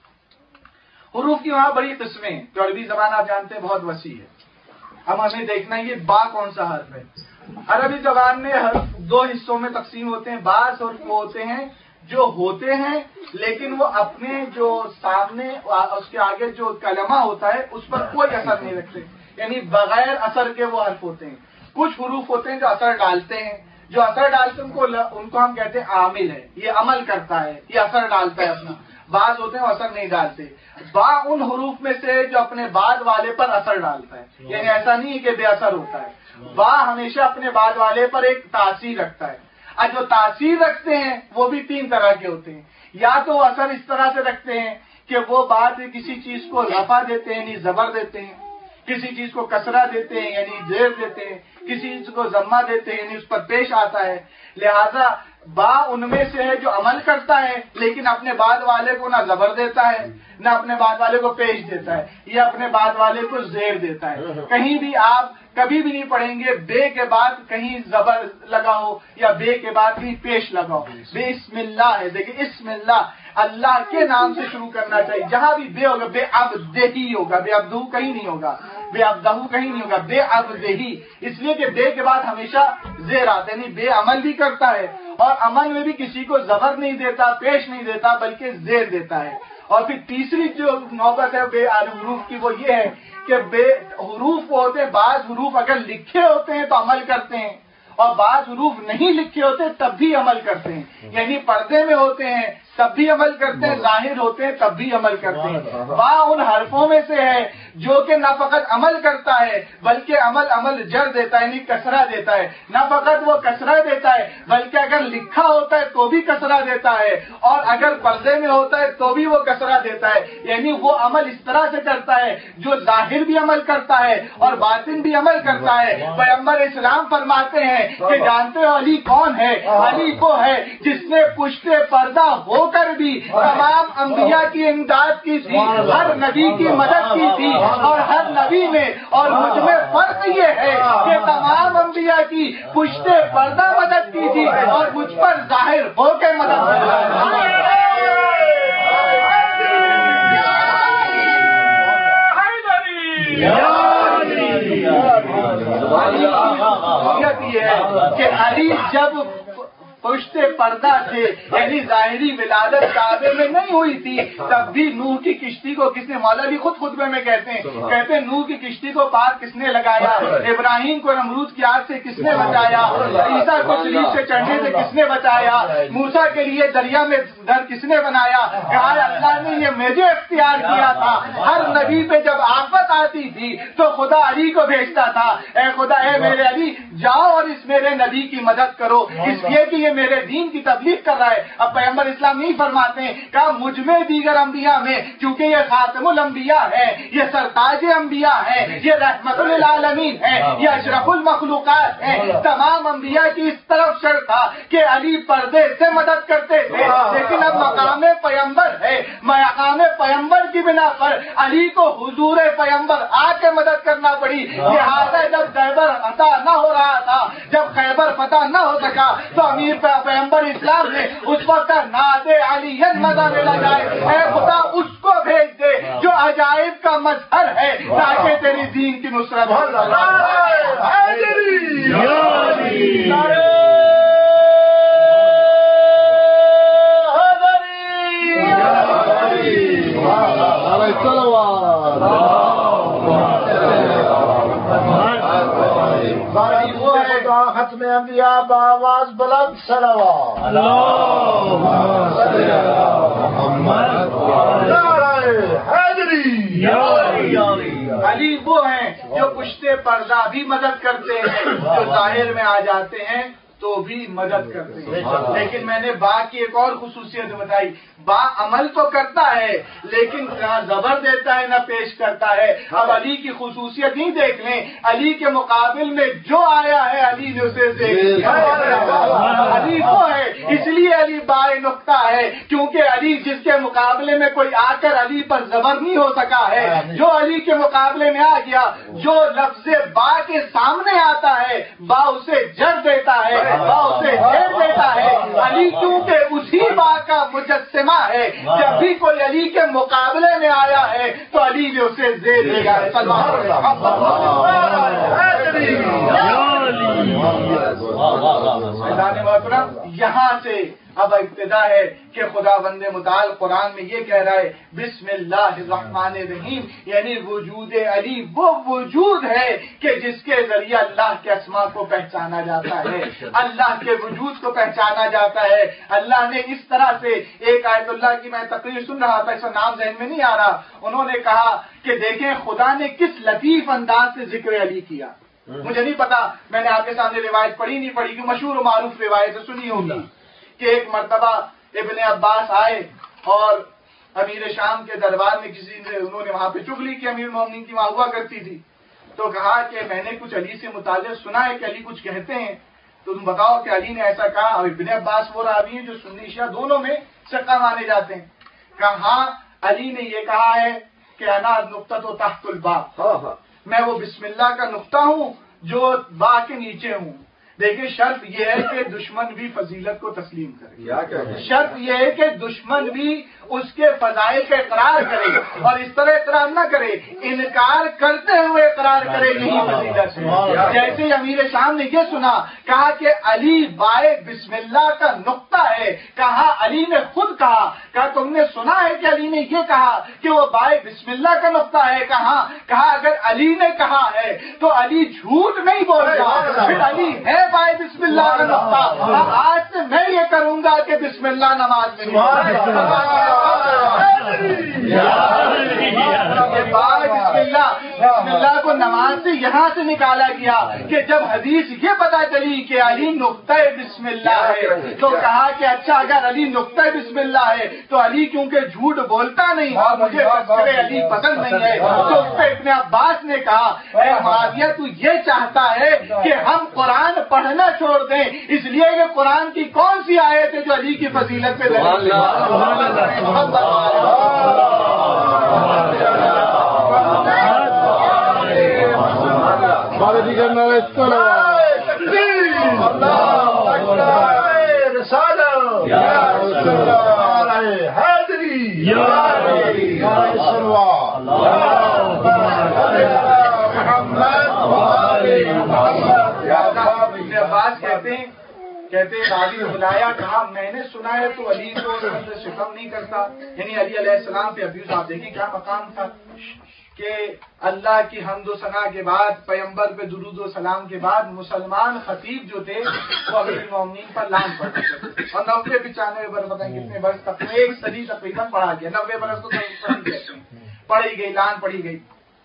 حروف کی وہاں بڑی قسمیں ہیں. جو عربی زبان آپ جانتے ہیں بہت وسیع ہے. اب ہمیں دیکھنا ہے یہ با کون سا حرف ہے. عربی زبان میں حرف دو حصوں میں تقسیم ہوتے ہیں. بعض حرف وہ ہوتے ہیں جو ہوتے ہیں لیکن وہ اپنے جو سامنے اس کے آگے جو کلمہ ہوتا ہے اس پر کوئی اثر نہیں رکھتے، یعنی بغیر اثر کے وہ حرف ہوتے ہیں. کچھ حروف ہوتے ہیں جو اثر ڈالتے ہیں، جو اثر ڈالتے ہیں ان کو ان کو ہم کہتے ہیں عامل ہے، یہ عمل کرتا ہے، یہ اثر ڈالتا ہے اپنا. بعض ہوتے ہیں وہ اثر نہیں ڈالتے. با ان حروف میں سے جو اپنے بعد والے پر اثر ڈالتا ہے، یعنی ایسا نہیں ہے کہ بے اثر ہوتا ہے. با ہمیشہ اپنے بعد والے پر ایک تاثیر رکھتا ہے. اور جو تاثیر رکھتے ہیں وہ بھی تین طرح کے ہوتے ہیں. یا تو وہ اثر اس طرح سے رکھتے ہیں کہ وہ بات کسی چیز کو رفع دیتے ہیں یعنی زبر دیتے ہیں، کسی چیز کو کسرہ دیتے ہیں یعنی زیر دیتے ہیں، کسی چیز کو ضمہ دیتے ہیں یعنی اس پر پیش آتا ہے. لہذا با ان میں سے ہے جو عمل کرتا ہے لیکن اپنے بعد والے کو نہ زبر دیتا ہے نہ اپنے بعد والے کو پیش دیتا ہے، یہ اپنے بعد والے کو زیر دیتا ہے. کہیں بھی آپ کبھی بھی نہیں پڑھیں گے بے کے بعد کہیں زبر لگا ہو یا بے کے بعد کہیں پیش لگا ہو. بسم اللہ ہے. دیکھیں اسم اللہ، اللہ کے نام سے شروع کرنا چاہیے. جہاں بھی بے ہوگا بے عبدہی ہوگا، بے عبدہو کہیں نہیں ہوگا، بے عبدہو کہیں نہیں ہوگا، بے عبدہی. اس لیے کہ بے کے بعد ہمیشہ زیر آتا ہے، یعنی بے عمل بھی کرتا ہے اور عمل میں بھی کسی کو زبر نہیں دیتا، پیش نہیں دیتا بلکہ زیر دیتا ہے. اور پھر تیسری جو نوبت ہے بے حروف کی وہ یہ ہے کہ بے حروف ہوتے ہیں، بعض حروف اگر لکھے ہوتے ہیں تو عمل کرتے ہیں اور بعض حروف نہیں لکھے ہوتے تب بھی عمل کرتے ہیں. یعنی پردے میں ہوتے ہیں تب بھی عمل کرتے ہیں، ظاہر ہوتے ہیں تب بھی عمل کرتے ہیں. با ان حرفوں میں سے ہے جو کہ نہ فقط عمل کرتا ہے بلکہ عمل عمل جر دیتا ہے یعنی کسرہ دیتا ہے. نہ فقط وہ کسرہ دیتا ہے بلکہ اگر لکھا ہوتا ہے تو بھی کسرہ دیتا ہے اور اگر پردے میں ہوتا ہے تو بھی وہ کسرہ دیتا ہے. یعنی وہ عمل اس طرح سے کرتا ہے جو ظاہر بھی عمل کرتا ہے اور باطن بھی عمل کرتا ہے. پیغمبر اسلام فرماتے ہیں کہ جانتے ہو علی کون ہے؟ علی وہ ہے جس نے پشت پردہ ہو کر بھی تمام انبیاء کی امداد کی تھی، ہر نبی کی مدد کی تھی اور ہر نبی میں اور مجھ میں فرق یہ ہے کہ تمام انبیاء کی پشت پردہ مدد کی تھی اور مجھ پر ظاہر ہو کے مدد یہ ہے کہ علی جب پشت پردہ تھے یعنی ظاہری ولادت کعبے میں نہیں ہوئی تھی تب بھی نوح کی کشتی کو کس نے، مولوی خود خطبے میں کہتے ہیں کہتے ہیں نوح کی کشتی کو پار کس نے لگایا، ابراہیم کو نمرود کی آگ سے کس نے بچایا، عیسیٰ کو صلیب سے چڑھنے سے کس نے بچایا، موسیٰ کے لیے دریا میں گھر کس نے بنایا. کہا اللہ نے یہ مجھے اختیار کیا تھا. ہر نبی پہ جب آفت آتی تھی تو خدا علی کو بھیجتا تھا، اے خدا اے میرے علی جاؤ اور اس میرے نبی کی مدد کرو اس لیے کہ یہ میرے دین کی تبلیغ کر رہا ہے. اب پیغمبر اسلام نہیں فرماتے ہیں کہا مجھ میں دیگر انبیاء میں کیونکہ یہ خاتم الانبیاء ہے، یہ سرتاج انبیاء ہے، یہ رحمت للعالمین ہے، یہ اشرف المخلوقات ہے. تمام انبیاء کی اس طرف شرط تھا کہ علی پردے سے مدد کرتے تھے لیکن اب مقام پیغمبر ہے، مقام پیغمبر کی بنا پر علی کو حضور پیغمبر آ کے مدد کرنا پڑی. لہٰذا جب خیبر فتح نہ ہو رہا تھا، جب خیبر فتح نہ ہو سکا تو امیر پیغمبر اسلام نے اس وقت ناد علی مدد ملا جائے، اے خدا اس کو بھیج دے جو عجائب کا مظہر ہے تاکہ تیری دین کی نصرت ہو. ختم انبیاء بآواز بلند صلوات. علی وہ ہیں جو پشت پردہ بھی مدد کرتے ہیں، جو ظاہر میں آ جاتے ہیں تو بھی مدد کرتے ہیں. لیکن میں نے با کی ایک اور خصوصیت بتائی، با عمل تو کرتا ہے لیکن نہ زبر دیتا ہے نہ پیش کرتا ہے. اب علی کی خصوصیت ہی دیکھ لیں، علی کے مقابل میں جو آیا ہے علی نے اسے دیکھ لیا. علی وہ ہے، اس لیے علی با نقطہ ہے، کیونکہ علی جس کے مقابلے میں کوئی آ کر علی پر زبر نہیں ہو سکا ہے، جو علی کے مقابلے میں آ گیا، جو لفظ با کے سامنے آتا ہے با اسے جڑ دیتا ہے، با اسے گھیر دیتا ہے. علی کیونکہ اسی با کا مجسمہ ہے، جب بھی کوئی علی کے مقابلے میں آیا ہے تو علی نے اسے زیر دیا ہے. محترم، یہاں سے اب ابتدا ہے کہ خدا بند متعال قرآن میں یہ کہہ رہا ہے بسم اللہ الرحمن الرحیم، یعنی وجود علی وہ وجود ہے کہ جس کے ذریعے اللہ کے اسماء کو پہچانا جاتا ہے، اللہ کے وجود کو پہچانا جاتا ہے. اللہ نے اس طرح سے ایک آیت اللہ کی میں تقریر سن رہا تھا، اس کا نام ذہن میں نہیں آ رہا، انہوں نے کہا کہ دیکھیں خدا نے کس لطیف انداز سے ذکر علی کیا. مجھے نہیں پتا، میں نے آپ کے سامنے روایت پڑھی نہیں پڑھی کہ مشہور و معروف روایت سنی ہوگی کہ ایک مرتبہ ابن عباس آئے اور امیر شام کے دربار میں کسی نے انہوں نے وہاں پہ چغلی کی امیر مومنین کی وہاں ہوا کرتی تھی، تو کہا کہ میں نے کچھ علی سے متعلق سنا ہے کہ علی کچھ کہتے ہیں، تو تم بتاؤ کہ علی نے ایسا کہا. اور ابن عباس وہ راوی ہیں جو سنی شیعہ دونوں میں ثقہ مانے جاتے ہیں. کہا علی نے یہ کہا ہے کہ انا نقطۃ تحت الباب، میں وہ بسم اللہ کا نقطہ ہوں جو با کے نیچے ہوں. دیکھیں شرط یہ ہے کہ دشمن بھی فضیلت کو تسلیم کرے، شرط یہ ہے کہ دشمن بھی اس کے فضائل کا اقرار کرے، اور اس طرح اقرار نہ کرے، انکار کرتے ہوئے اقرار کرے یہی فضیلت ہے. جیسے امیر شام نے یہ سنا، کہا کہ علی بائے بسم اللہ کا نقطہ ہے، کہا علی نے خود کہا، کہا تم نے سنا ہے کہ علی نے یہ کہا کہ وہ بائے بسم اللہ کا نقطہ ہے. کہا کہا اگر علی نے کہا ہے تو علی جھوٹ نہیں بول رہا، پھر علی ہے بائے بسم اللہ کا نقطہ. آج سے میں یہ کروں گا کہ بسم اللہ نماز میں بسم اللہ بسم اللہ کو نماز سے یہاں سے نکالا گیا کہ جب حدیث یہ پتا چلی کہ علی نقطہ بسم اللہ ہے تو کہا کہ اچھا اگر علی نقطہ بسم اللہ ہے تو علی کیونکہ جھوٹ بولتا نہیں اور مجھے تذکرے علی پسند نہیں ہے، تو اس پہ ابن عباس نے کہا اے معاویہ تو یہ چاہتا ہے کہ ہم قرآن پڑھنا چھوڑ دیں، اس لیے کہ قرآن کی کون سی آیت ہے جو علی کی فضیلت پہ دلیل عباس کہتے ہیں کہتے ہیں راوی نے بلایا، کہا میں نے سنا ہے تو علی کو شکم نہیں کرتا، یعنی علی علیہ السلام پہ ابیوز. آپ دیکھیں کیا مقام تھا کہ اللہ کی حمد و ثنا کے بعد پیغمبر پہ درود و سلام کے بعد مسلمان خطیب جو تھے وہ امیر المومنین پر لان پڑھتے تھے، اور نوے پچانوے برس بتائیں کتنے برس تک ایک صدی تقریباً پڑھا گیا، نوے برس تو پڑھی گئی، لان پڑھی گئی.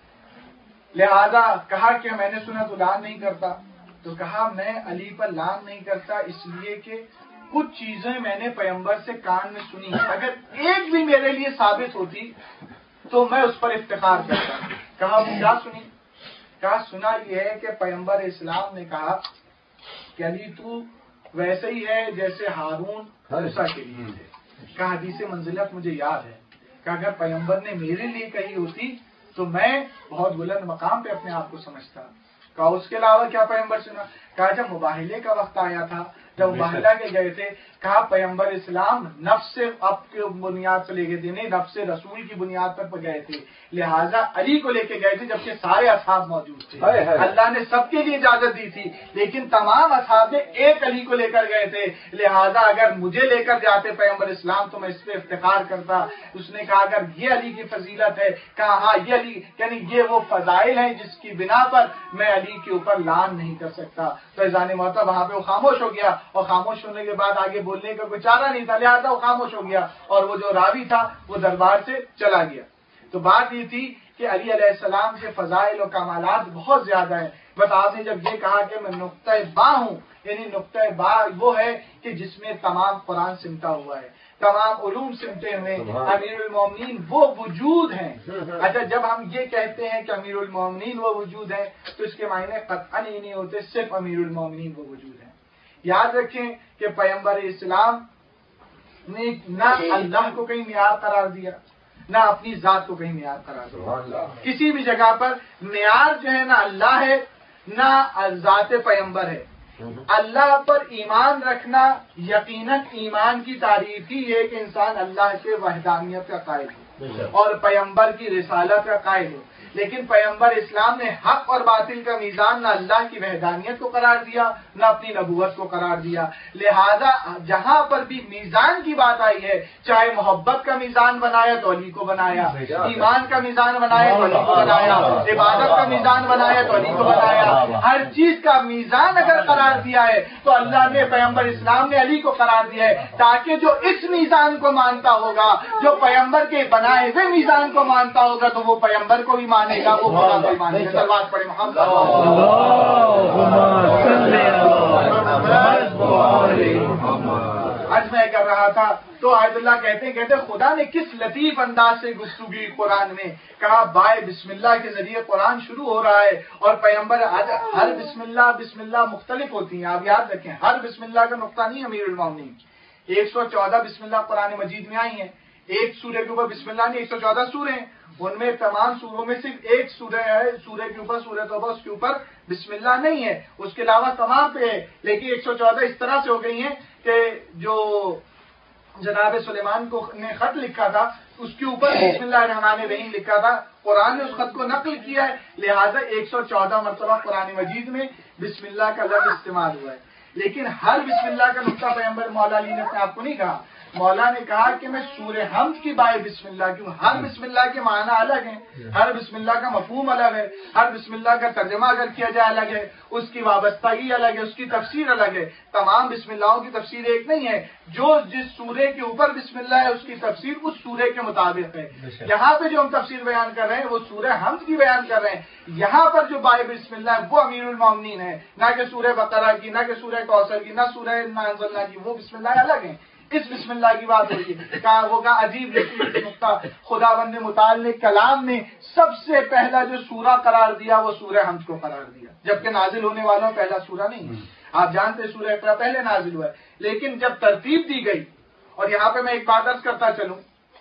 لہذا کہا کہ میں نے سنا تو لان نہیں کرتا، تو کہا میں علی پر لان نہیں کرتا اس لیے کہ کچھ چیزیں میں نے پیغمبر سے کان میں سنی، اگر ایک بھی میرے لیے ثابت ہوتی تو میں اس پر افتخار کرتا. کہا کیا سنی؟ کہا سنا یہ ہے کہ پیغمبر اسلام نے کہا کہ علی تو ویسے ہی ہے جیسے ہارون موسیٰ کے لیے تھے. کہا حدیث منزلت مجھے یاد ہے کہ اگر پیغمبر نے میرے لیے کہی ہوتی تو میں بہت بلند مقام پہ اپنے آپ کو سمجھتا. کہا اس کے علاوہ کیا پیغمبر سنا؟ کہا جب مباہلے کا وقت آیا تھا، جب مباہلہ کے گئے تھے، کہا پیغمبر اسلام نفس سے اب کی بنیاد پر لے گئے تھے، نہیں نفس رسول کی بنیاد پر گئے تھے، لہٰذا علی کو لے کے گئے تھے جبکہ سارے اصحاب موجود تھے. اللہ نے سب کے لیے اجازت دی تھی لیکن تمام اصحاب نے ایک علی کو لے کر گئے تھے، لہٰذا اگر مجھے لے کر جاتے پیغمبر اسلام تو میں اس پہ افتخار کرتا. اس نے کہا اگر یہ علی کی فضیلت ہے، کہا ہاں یہ علی یعنی یہ وہ فضائل ہیں جس کی بنا پر میں علی کے اوپر لان نہیں کر سکتا. تو اذان محترم وہاں پہ وہ خاموش ہو گیا، اور خاموش ہونے کے بعد آگے بولنے کا کوئی چارہ نہیں تھا، لہٰذا وہ خاموش ہو گیا اور وہ جو راوی تھا وہ دربار سے چلا گیا. تو بات یہ تھی کہ علی علیہ السلام کے فضائل و کمالات بہت زیادہ ہیں. بس آپ نے جب یہ کہا کہ میں نقطۂ با ہوں، یعنی نقطۂ با وہ ہے کہ جس میں تمام قرآن سمٹا ہوا ہے، تمام علوم سمٹے ہوئے، امیر المومنین وہ وجود ہیں. اچھا، جب ہم یہ کہتے ہیں کہ امیر المومنین وہ وجود ہیں تو اس کے معنی قطعاً ہی نہیں ہوتے صرف امیر المومنین وہ وجود ہیں. یاد رکھیں کہ پیغمبر اسلام نے نہ اللہ کو کہیں معیار قرار دیا، نہ اپنی ذات کو کہیں معیار قرار دیا. کسی بھی جگہ پر معیار جو ہے نہ اللہ ہے نہ ذات پیغمبر ہے. اللہ پر ایمان رکھنا یقیناً ایمان کی تعریف ہی ہے کہ انسان اللہ کے وحدانیت کا قائل ہو اور پیغمبر کی رسالت کا قائل ہو. لیکن پیغمبر اسلام نے حق اور باطل کا میزان نہ اللہ کی وحدانیت کو قرار دیا نہ اپنی نبوت کو قرار دیا. لہذا جہاں پر بھی میزان کی بات آئی ہے، چاہے محبت کا میزان بنایا تو علی کو بنایا، ایمان کا میزان بنایا تو علی کو بنایا، عبادت کا میزان بنایا تو علی کو بنایا. ہر چیز کا میزان اگر قرار دیا ہے تو اللہ نے پیغمبر اسلام نے علی کو قرار دیا ہے، تاکہ جو اس میزان کو مانتا ہوگا، جو پیغمبر کے بنائے ہوئے میزان کو مانتا ہوگا تو وہ پیغمبر کو بھی مانے گا، وہ خدا کو بھی مانے گا. سلوات پڑھیں محمد. آج میں کر رہا تھا تو آیت اللہ کہتے ہیں کہتے خدا نے کس لطیف انداز سے گفتگو قرآن میں کہا، بائے بسم اللہ کے ذریعے قرآن شروع ہو رہا ہے اور پیغمبر ہر بسم اللہ بسم اللہ مختلف ہوتی ہیں. آپ یاد رکھیں ہر بسم اللہ کا نقطہ نہیں امیر المومنین. ایک سو چودہ بسم اللہ قرآن مجید میں آئی ہیں، ایک سورہ کے اوپر بسم اللہ نہیں، ایک سو چودہ سورے ہیں، ان میں تمام سوروں میں صرف ایک سورہ ہے، سورہ کے اوپر سورہ توبہ اس کے اوپر بسم اللہ نہیں ہے، اس کے علاوہ تمام پہ ہے. لیکن ایک سو چودہ اس طرح سے ہو گئی ہیں کہ جو جناب سلیمان کو نے خط لکھا تھا اس کے اوپر بسم اللہ الرحمن الرحیم لکھا تھا، قرآن نے اس خط کو نقل کیا ہے، لہذا ایک سو چودہ مرتبہ قرآن مجید میں بسم اللہ کا لفظ استعمال ہوا ہے. لیکن ہر بسم اللہ کا نقطہ پیغمبر مولا علی نے اپنے آپ کو نہیں کہا. مولا نے کہا کہ میں سورہ حمد کی بائے بسم اللہ کیوں. ہر بسم اللہ کے معنی الگ ہیں، ہر بسم اللہ کا مفہوم الگ ہے، ہر بسم اللہ کا ترجمہ اگر کیا جائے الگ ہے، اس کی وابستگی الگ ہے، اس کی تفسیر الگ ہے. تمام بسم اللہوں کی تفسیر ایک نہیں ہے. جو جس سورے کے اوپر بسم اللہ ہے اس کی تفسیر اس سورے کے مطابق ہے. یہاں پہ جو ہم تفسیر بیان کر رہے ہیں وہ سورہ حمد کی بیان کر رہے ہیں. یہاں پر جو بائے بسم اللہ ہے وہ امیر المومنین ہے، نہ کہ سورہ بقرہ کی، نہ کہ سورہ کوثر کی، نہ سورہ انا انزلنا کی. وہ بسم اللہ الگ ہیں. اس بسم اللہ کی بات ہوئی ہے. کہا وہ کہا عجیب نقطہ، خداوند متعال نے کلام میں سب سے پہلا جو سورہ قرار دیا وہ سورہ حمد کو قرار دیا، جبکہ نازل ہونے والا پہلا سورہ نہیں ہے. آپ جانتے ہیں سورہ اقرا پہلے نازل ہوا ہے، لیکن جب ترتیب دی گئی. اور یہاں پہ میں ایک بات عرض کرتا چلوں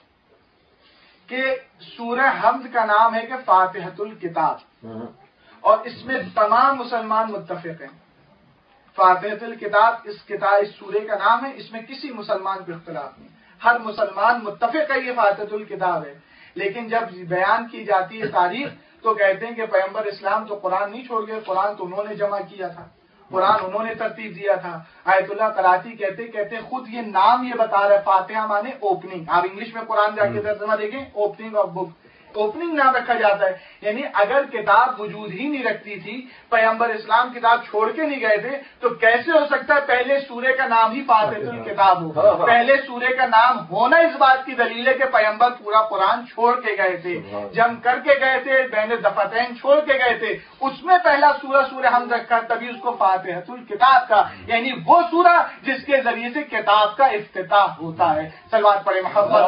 کہ سورہ حمد کا نام ہے کہ فاتحۃ الکتاب، اور اس میں تمام مسلمان متفق ہیں. فاتحۃ الکتاب اس کتاب اس سورے کا نام ہے، اس میں کسی مسلمان کو اختلاف نہیں، ہر مسلمان متفق ہے یہ فاتحۃ الکتاب ہے. لیکن جب بیان کی جاتی ہے تاریخ تو کہتے ہیں کہ پیغمبر اسلام تو قرآن نہیں چھوڑ گئے، قرآن تو انہوں نے جمع کیا تھا، قرآن انہوں نے ترتیب دیا تھا. آیت اللہ کراچی کہتے کہتے خود یہ نام یہ بتا رہا ہے، فاتحہ مانے اوپننگ. آپ انگلش میں قرآن جا کے ترجمہ دیکھیں، اوپننگ آف بک، اوپننگ نام رکھا جاتا ہے. یعنی اگر کتاب وجود ہی نہیں رکھتی تھی، پیغمبر اسلام کتاب چھوڑ کے نہیں گئے تھے، تو کیسے ہو سکتا ہے پہلے سورے کا نام ہی فاتحۃ الکتاب ہو؟ پہلے سورے کا نام ہونا اس بات کی دلیل ہے کہ پیغمبر پورا قرآن چھوڑ کے گئے تھے، جم کر کے گئے تھے، بین دفتین چھوڑ کے گئے تھے. اس میں پہلا سورہ سورہ حمد رکھا، تبھی اس کو فاتحۃ الکتاب کا، یعنی وہ سورہ جس کے ذریعے سے کتاب کا افتتاح ہوتا ہے. صلوات پڑھے محمد.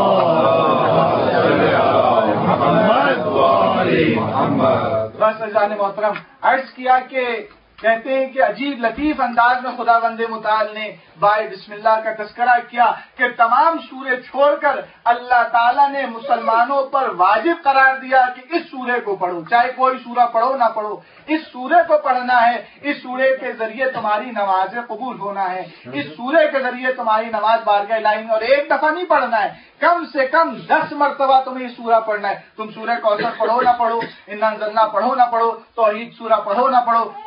بس عزیزان محترم، عرض کیا کہ کہتے ہیں کہ عجیب لطیف انداز میں خداوند متعال نے بائے بسم اللہ کا تذکرہ کیا کہ تمام سورے چھوڑ کر اللہ تعالیٰ نے مسلمانوں پر واجب قرار دیا کہ اس سورے کو پڑھو، چاہے کوئی سورہ پڑھو نہ پڑھو، اس سورے کو پڑھنا ہے. اس سورے کے ذریعے تمہاری نماز قبول ہونا ہے، اس سورے کے ذریعے تمہاری نماز بارگاہ الہی میں، اور ایک دفعہ نہیں پڑھنا ہے، کم سے کم دس مرتبہ تمہیں یہ سورہ پڑھنا ہے. تم سورہ کوثر پڑھو نہ پڑھو، انا انزلنا پڑھو نہ پڑھو، توحید سورہ پڑھو نہ پڑھو، قل یا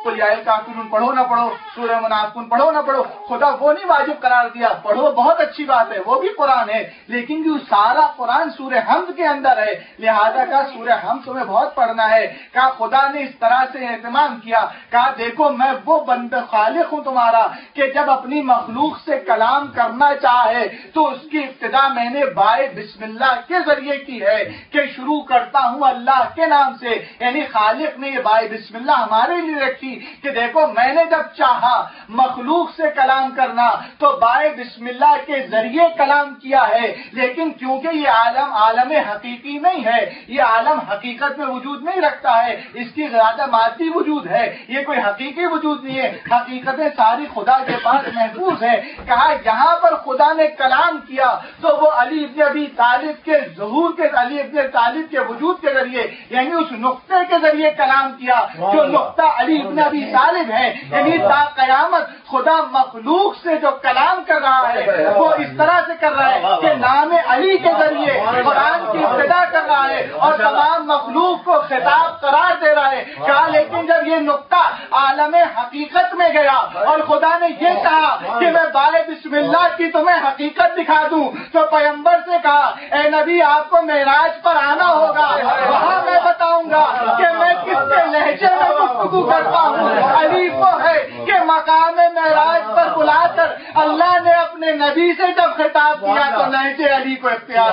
काफिरून पढ़ो ना पढ़ो, सूरह मुनाफिकून पढ़ो ना पढ़ो, खुदा वो नहीं वाजिब करार दिया, पढ़ो बहुत अच्छी बात है, वो भी कुरान है, लेकिन जो सारा कुरान सूरह हम्द के अंदर है, लिहाजा का सूरह हम्द तुम्हें बहुत पढ़ना है। कहा खुदा ने इस तरह से एहतमाम किया, कहा देखो मैं वो बंदा खालिक हूँ तुम्हारा कि जब अपनी मखलूक से कलाम करना चाहे तो उसकी इब्तिदा मैंने बाए बिस्मिल्लाह के जरिए की है कि शुरू करता हूँ अल्लाह के नाम से। यानी खालिक ने ये बाए बिस्मिल्लाह हमारे लिए रखी कि देखो मैंने जब चाहा मखलूक से कलाम करना तो बाए बिस्मिल्लाह के जरिए कलाम किया है, लेकिन क्योंकि ये आलम आलम हकीकी नहीं है, ये आलम हकीकत में वजूद नहीं रखता है, इसकी ज्यादा मादी वजूद है, ये कोई हकीकी वजूद नहीं है, हकीकतें सारी खुदा के पास महफूज है। कहा यहाँ पर खुदा ने कलाम किया तो वो अली इब्न अबी तालिब के ज़हूर के अली इब्न तालिब के वजूद के जरिए, यानी उस नुक्ते के जरिए कलाम किया जो नुक्ता अली इब्न अबी तालिब है। यानी ता क़यामत खुदा मखलूक से जो कलाम कर रहा है वो इस तरह से कर रहा है कि नाम अली के जरिए कुरान की इब्तिदा कर रहा है और तमाम मखलूक को खिताब करार दे रहा है। कहा लेकिन जब ये नुक्ता आलम हकीकत में गया और खुदा ने ये कहा कि मैं बाए बिस्मिल्लाह की तुम्हें हकीकत दिखा दूं, तो पैगंबर से कहा ए नबी आपको मेराज पर आना होगा, वहाँ मैं बताऊंगा कि मैं किसके लहजे में गुफ्तगू करता हूँ। अली को है कि मकाम मेराज पर बुलाकर अल्लाह ने अपने नबी से जब खिताब किया तो लहजे अली को इख्तियार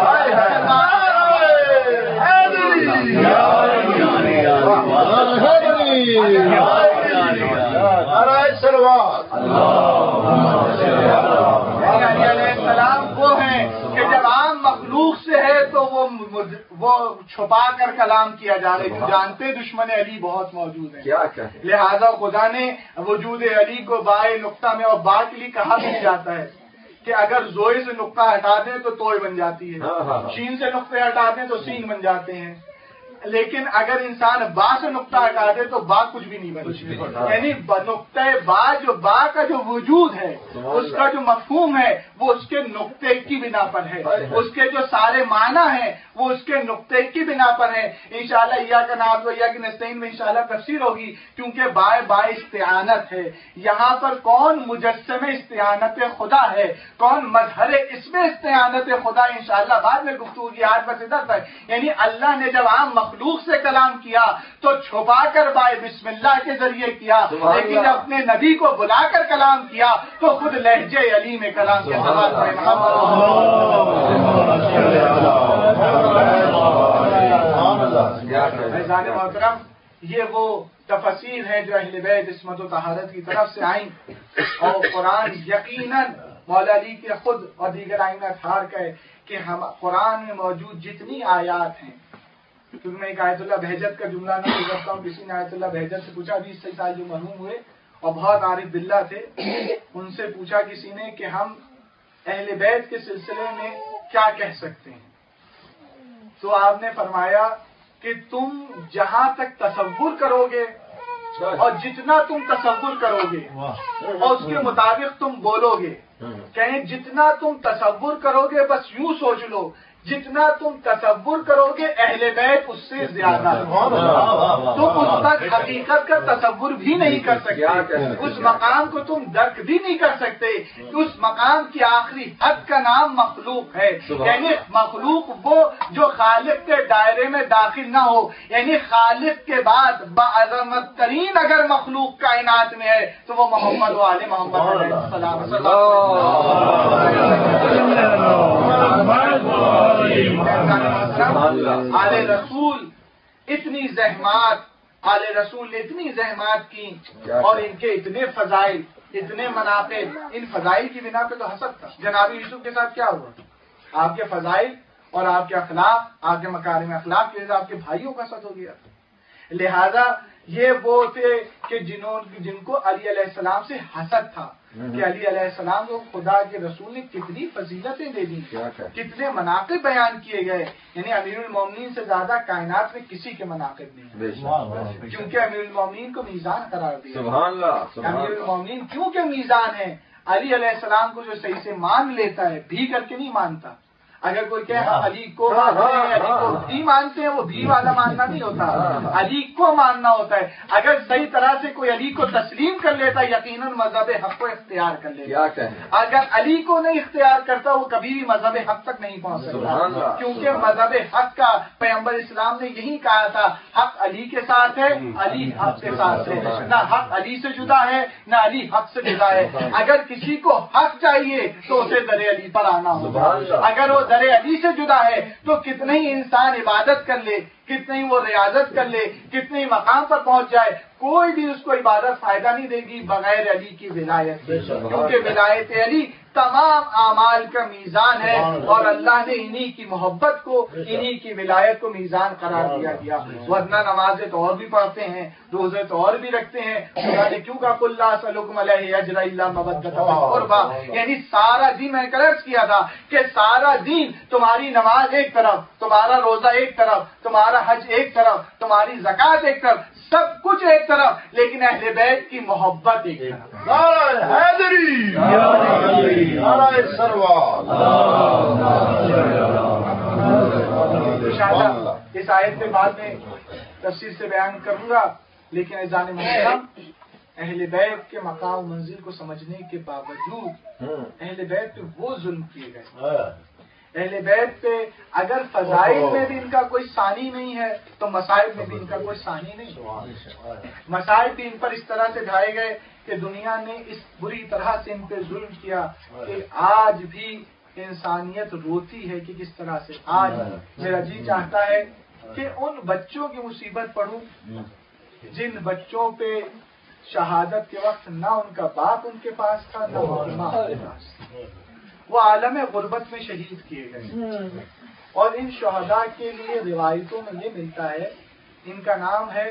सलाम वो है कि जब आम मखलूक से है तो वो वो छुपा कर कलाम किया जा रहा है, जानते दुश्मन अली बहुत मौजूद है। क्या क्या लिहाजा खुदा ने वजूद अली को बाए नुक्ता में और बा के लिए कहा भी जाता है कि अगर जोए से नुक्ता हटा दें तो तोय बन जाती है, शीन से नुक्ते हटा दें तो सीन बन जाते हैं, लेकिन अगर इंसान बा से नुक्ता हटा दे तो बा कुछ भी नहीं बनता। यानी नुक्ते बा जो बा का जो वजूद है उसका जो मफहूम है वो उसके नुक्ते की बिना पर है, उसके जो सारे माना है वो उसके नुक्ते की बिना पर है। इंशाअल्लाह या का नाम या की नस्तईन में इंशाअल्लाह तफसीर होगी, क्योंकि बाए बाए इस्तिआनत है। यहाँ पर कौन मुजस्सम इस्तिआनत खुदा है, कौन मजहर इसमें इस्तिआनत खुदा, इंशाअल्लाह बाद में गुफ्तगू की आज बस इधर तक। यानी अल्लाह ने जब आम मखलूक से कलाम किया तो छुपा कर बाए बिस्मिल्लाह के जरिए किया, लेकिन जब अपने नबी को बुलाकर कलाम किया तो खुद लहजे अली में कलाम किया। मोहतरम ये वो तफसीर है जो अहले बैत इस्मत व तहारत की तरफ से आई, और कुरान यकीनन मौला अली के खुद और दीगर आइमा ठार कहे कि हम कुरान में मौजूद जितनी आयात हैं, क्योंकि मैं एक आयतुल्लाह बहजत का जुमला नहीं गुजरता हूँ, किसी ने आयतुल्लाह बहजत से पूछा, बीस सही साल जो मरहूम हुए और बहुत आरिफ बिल्ला थे, उनसे पूछा किसी ने कि हम अहले बैत के सिलसिले में क्या कह सकते हैं, तो आपने फरमाया कि तुम जहां तक तसव्वुर करोगे और जितना तुम तसव्वुर करोगे और उसके मुताबिक तुम बोलोगे, कहें जितना तुम तसव्वुर करोगे बस यूं सोच लो जितना तुम तसव्वुर करोगे अहले बैत उससे ज्यादा, तुम उस तक हकीकत का तसव्वुर भी नहीं कर सकते, उस मकाम को तुम दर्क भी नहीं कर सकते। उस मकाम की आखिरी हद का नाम मखलूक है, यानी मखलूक वो जो खालिक के दायरे में दाखिल ना हो, यानी खालिक के बाद बाअज़मत तरीन अगर मखलूक कायनात में है तो वो मोहम्मद व आले मोहम्मद आले रसूल इतनी जहमात, आले रसूल ने इतनी जहमात की और इनके इतने फजाइल, इतने मनाक़िब, इन फजाइल की बिना पे तो हसद था। जनाबी यूसुफ के साथ क्या हुआ, आपके फजाइल और आपके अखलाक, आपके मकारिम अखलाक की वजह से आपके भाइयों का हसद हो गया। लिहाजा ये वो थे कि जिन्होंने जिनको अली अलैहिस्सलाम से हसद था कि अली अलैहिस्सलाम को खुदा के रसूल ने कितनी फजीलतें दे दी, कितने मनाक़िब बयान किए गए। यानी अमीरुल मोमिनीन से ज्यादा कायनात में किसी के मनाक़िब नहीं, क्योंकि अमीरुल मोमिनीन को मीज़ान करार दिया। अमीरुल मोमिनीन क्योंकि मीज़ान है, अली अलैहिस्सलाम को जो सही से मान लेता है भी करके नहीं मानता, اگر کوئی کہ ہم علی کو مانتے ہیں، علی کو بھی مانتے ہیں، وہ بھی والا ماننا نہیں ہوتا، علی کو ماننا ہوتا ہے۔ اگر صحیح طرح سے کوئی علی کو تسلیم کر لیتا یقیناً مذہب حق کو اختیار کر لیتا، اگر علی کو نہیں اختیار کرتا وہ کبھی بھی مذہب حق تک نہیں پہنچ سکتا، کیونکہ مذہب حق کا پیغمبر اسلام نے یہی کہا تھا، حق علی کے ساتھ ہے، علی حق کے ساتھ ہے، نہ حق علی سے جدا ہے نہ علی حق سے جدا ہے۔ اگر کسی کو حق چاہیے تو اسے در علی پر آنا ہوگا، اگر وہ در علی سے جدا ہے تو کتنے ہی انسان عبادت کر لے، کتنی وہ ریاضت کر لے، کتنے مقام پر پہنچ جائے، کوئی بھی اس کو عبادت فائدہ نہیں دے گی بغیر علی کی ولایت کے، کیونکہ ولایت علی تمام اعمال کا میزان ہے، اور اللہ نے انہی کی محبت کو، انہی کی ولایت کو میزان قرار دیا گیا۔ ورنہ نمازیں تو اور بھی پڑھتے ہیں، روزے تو اور بھی رکھتے ہیں، اللہ نے کیوں کہا قل لا اسألکم علیہ اجرا الا مودۃ القربیٰ، یعنی سارا دین، میں نے عرض کیا تھا کہ سارا دین، تمہاری نماز ایک طرف، تمہارا روزہ ایک طرف، تمہارا حج ایک طرف، تمہاری زکوٰۃ ایک طرف، سب کچھ ایک طرف، لیکن اہل بیت کی محبت ایک طرف۔ نعرہ حیدری، نعرہ سروار۔ انشاءاللہ اس آیت کے بعد میں تفصیل سے بیان کروں گا، لیکن اذان محترم، اہل بیت کے مقام و منزل کو سمجھنے کے باوجود اہل بیت پہ وہ ظلم کیے گئے، اہل بیت پہ اگر فضائل میں بھی ان کا کوئی ثانی نہیں ہے تو مسائل میں بھی ان کا کوئی ثانی نہیں، مسائل بھی ان پر اس طرح سے ڈھائے گئے کہ دنیا نے اس بری طرح سے ان پہ ظلم کیا کہ آج بھی انسانیت روتی ہے کہ کس طرح سے۔ آج میرا جی چاہتا ہے کہ ان بچوں کی مصیبت پڑھوں جن بچوں پہ شہادت کے وقت نہ ان کا باپ ان کے پاس تھا نہ ان کی ماں ان کے پاس، وہ عالم غربت میں شہید کیے گئے۔ اور ان شہداء کے لیے روایتوں میں یہ ملتا ہے، ان کا نام ہے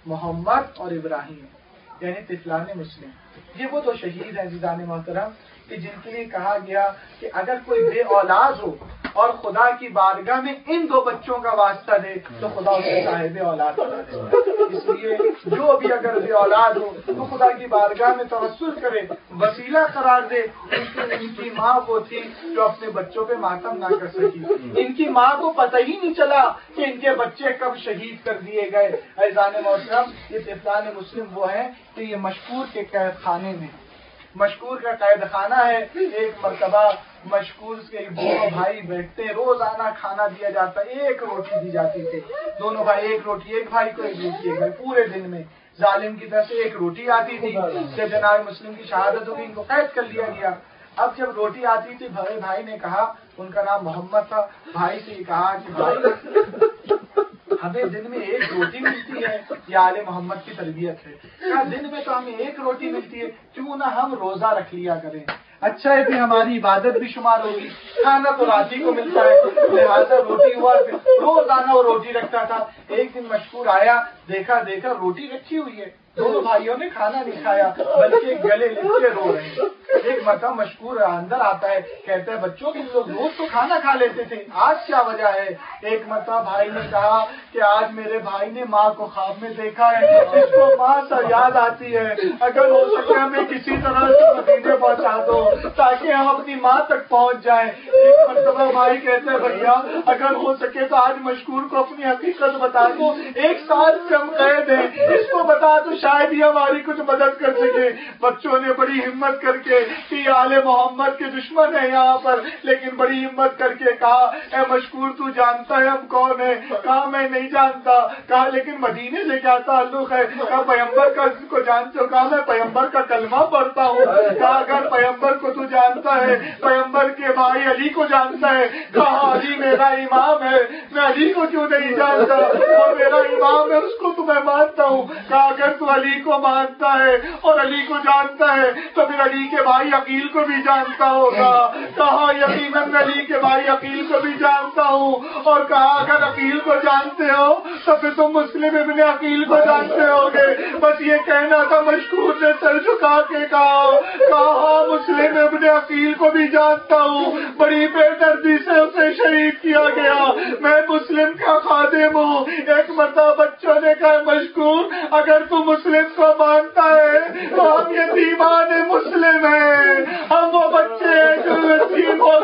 محمد اور ابراہیم، یعنی طفلان مسلم۔ یہ وہ دو شہید ہیں عزیزان محترم کہ جن کے لیے کہا گیا کہ اگر کوئی بے اولاد ہو اور خدا کی بارگاہ میں ان دو بچوں کا واسطہ دے تو خدا اسے صاحب اولاد بنا دے۔ اس لیے جو بھی اگر بے اولاد ہو تو خدا کی بارگاہ میں توسل کرے، وسیلہ قرار دے۔ ان کی ماں وہ تھی جو اپنے بچوں پہ ماتم نہ کر سکی، ان کی ماں کو پتہ ہی نہیں چلا کہ ان کے بچے کب شہید کر دیے گئے۔ عزیزان محترم، یہ طفلان مسلم وہ ہیں کہ یہ مشکور کے قید خانے میں، مشکور کا قید خانہ ہے۔ ایک مرتبہ مشکور کے دونوں بھائی بیٹھتے، روزانہ کھانا دیا جاتا، ایک روٹی دی جاتی تھی، دونوں بھائی ایک روٹی، ایک بھائی کو ایک روٹی دیے گئے، پورے دن میں ظالم کی طرف سے ایک روٹی آتی تھی۔ جب جناب مسلم کی شہادت ہوگی ان کو قید کر لیا گیا۔ اب جب روٹی آتی تھی، بڑے بھائی نے کہا، ان کا نام محمد تھا، بھائی سے یہ کہا کہ بھائی ہمیں دن میں ایک روٹی ملتی ہے، یہ آل محمد کی تربیت ہے، کہا دن میں تو ہمیں ایک روٹی ملتی ہے، کیوں نہ ہم روزہ رکھ لیا کریں، اچھا ہے، پھر ہماری عبادت بھی شمار ہوگی، کھانا تو رات ہی کو ملتا ہے، لہٰذا روٹی ہوا، روزانہ وہ روٹی رکھتا تھا۔ ایک دن مشکور آیا، دیکھا دیکھا روٹی رکھی ہوئی ہے، دونوں بھائیوں نے کھانا نہیں کھایا بلکہ گلے لگ کے رو رہے ہیں۔ ایک مرتبہ مشکور اندر آتا ہے، کہتا ہے بچوں تم لوگ روز تو کھانا کھا لیتے تھے، آج کیا وجہ ہے؟ ایک مرتبہ بھائی نے کہا کہ آج میرے بھائی نے ماں کو خواب میں دیکھا ہے، اس کو ماں سے یاد آتی ہے، اگر ہو سکے ہمیں کسی طرح سے مدینے پہنچا دو تاکہ ہم اپنی ماں تک پہنچ جائیں۔ ایک مرتبہ بھائی کہتے ہیں بھیا اگر ہو سکے تو آج مشکور کو اپنی حقیقت بتا دو، ایک سال سے ہم قید ہیں، اس کو بتا دو شاید ہی ہماری کچھ مدد کر سکے۔ بچوں نے بڑی ہمت کر کے، کہ آل محمد کے دشمن ہیں یہاں پر، لیکن بڑی ہمت کر کے کہا اے مشکور تو جانتا ہے ہم کون ہیں؟ کہا میں نہیں جانتا۔ کہا لیکن مدینے سے کیا تعلق ہے؟ کہا پیغمبر کا کو جانتے ہو؟ کہا میں پیغمبر کا کلمہ پڑھتا ہوں۔ کہا اگر پیغمبر کو تو جانتا ہے، پیغمبر کے بھائی علی کو جانتا ہے؟ کہا علی میرا امام ہے، میں علی کو کیوں نہیں جانتا؟ اور میرا امام ہے اس کو تو میں مانتا ہوں۔ کہا اگر تو علی کو مانتا ہے اور علی کو جانتا ہے تو پھر علی کے بھائی عقیل کو بھی جانتا ہوگا۔ کہا یقیناً علی کے بھائی عقیل کو بھی جانتا ہوں، اور کہا اگر عقیل کو جانتے ہو تو پھر تم مسلم ابن عقیل کو جانتے ہوگے۔ بس یہ کہنا تھا، مشکور نے سر جھکا کے کہا کہا مسلم ابن عقیل کو بھی جانتا ہوں، بڑی بے دردی سے اسے شہید کیا گیا، میں مسلم کا خادم ہوں۔ ایک مرتبہ بچوں نے کہا مشکور اگر تو مسلم کو مانتا ہے تو ہم یتیمان مسلم ہیں، ہم وہ بچے جو یتیم ہو گئے،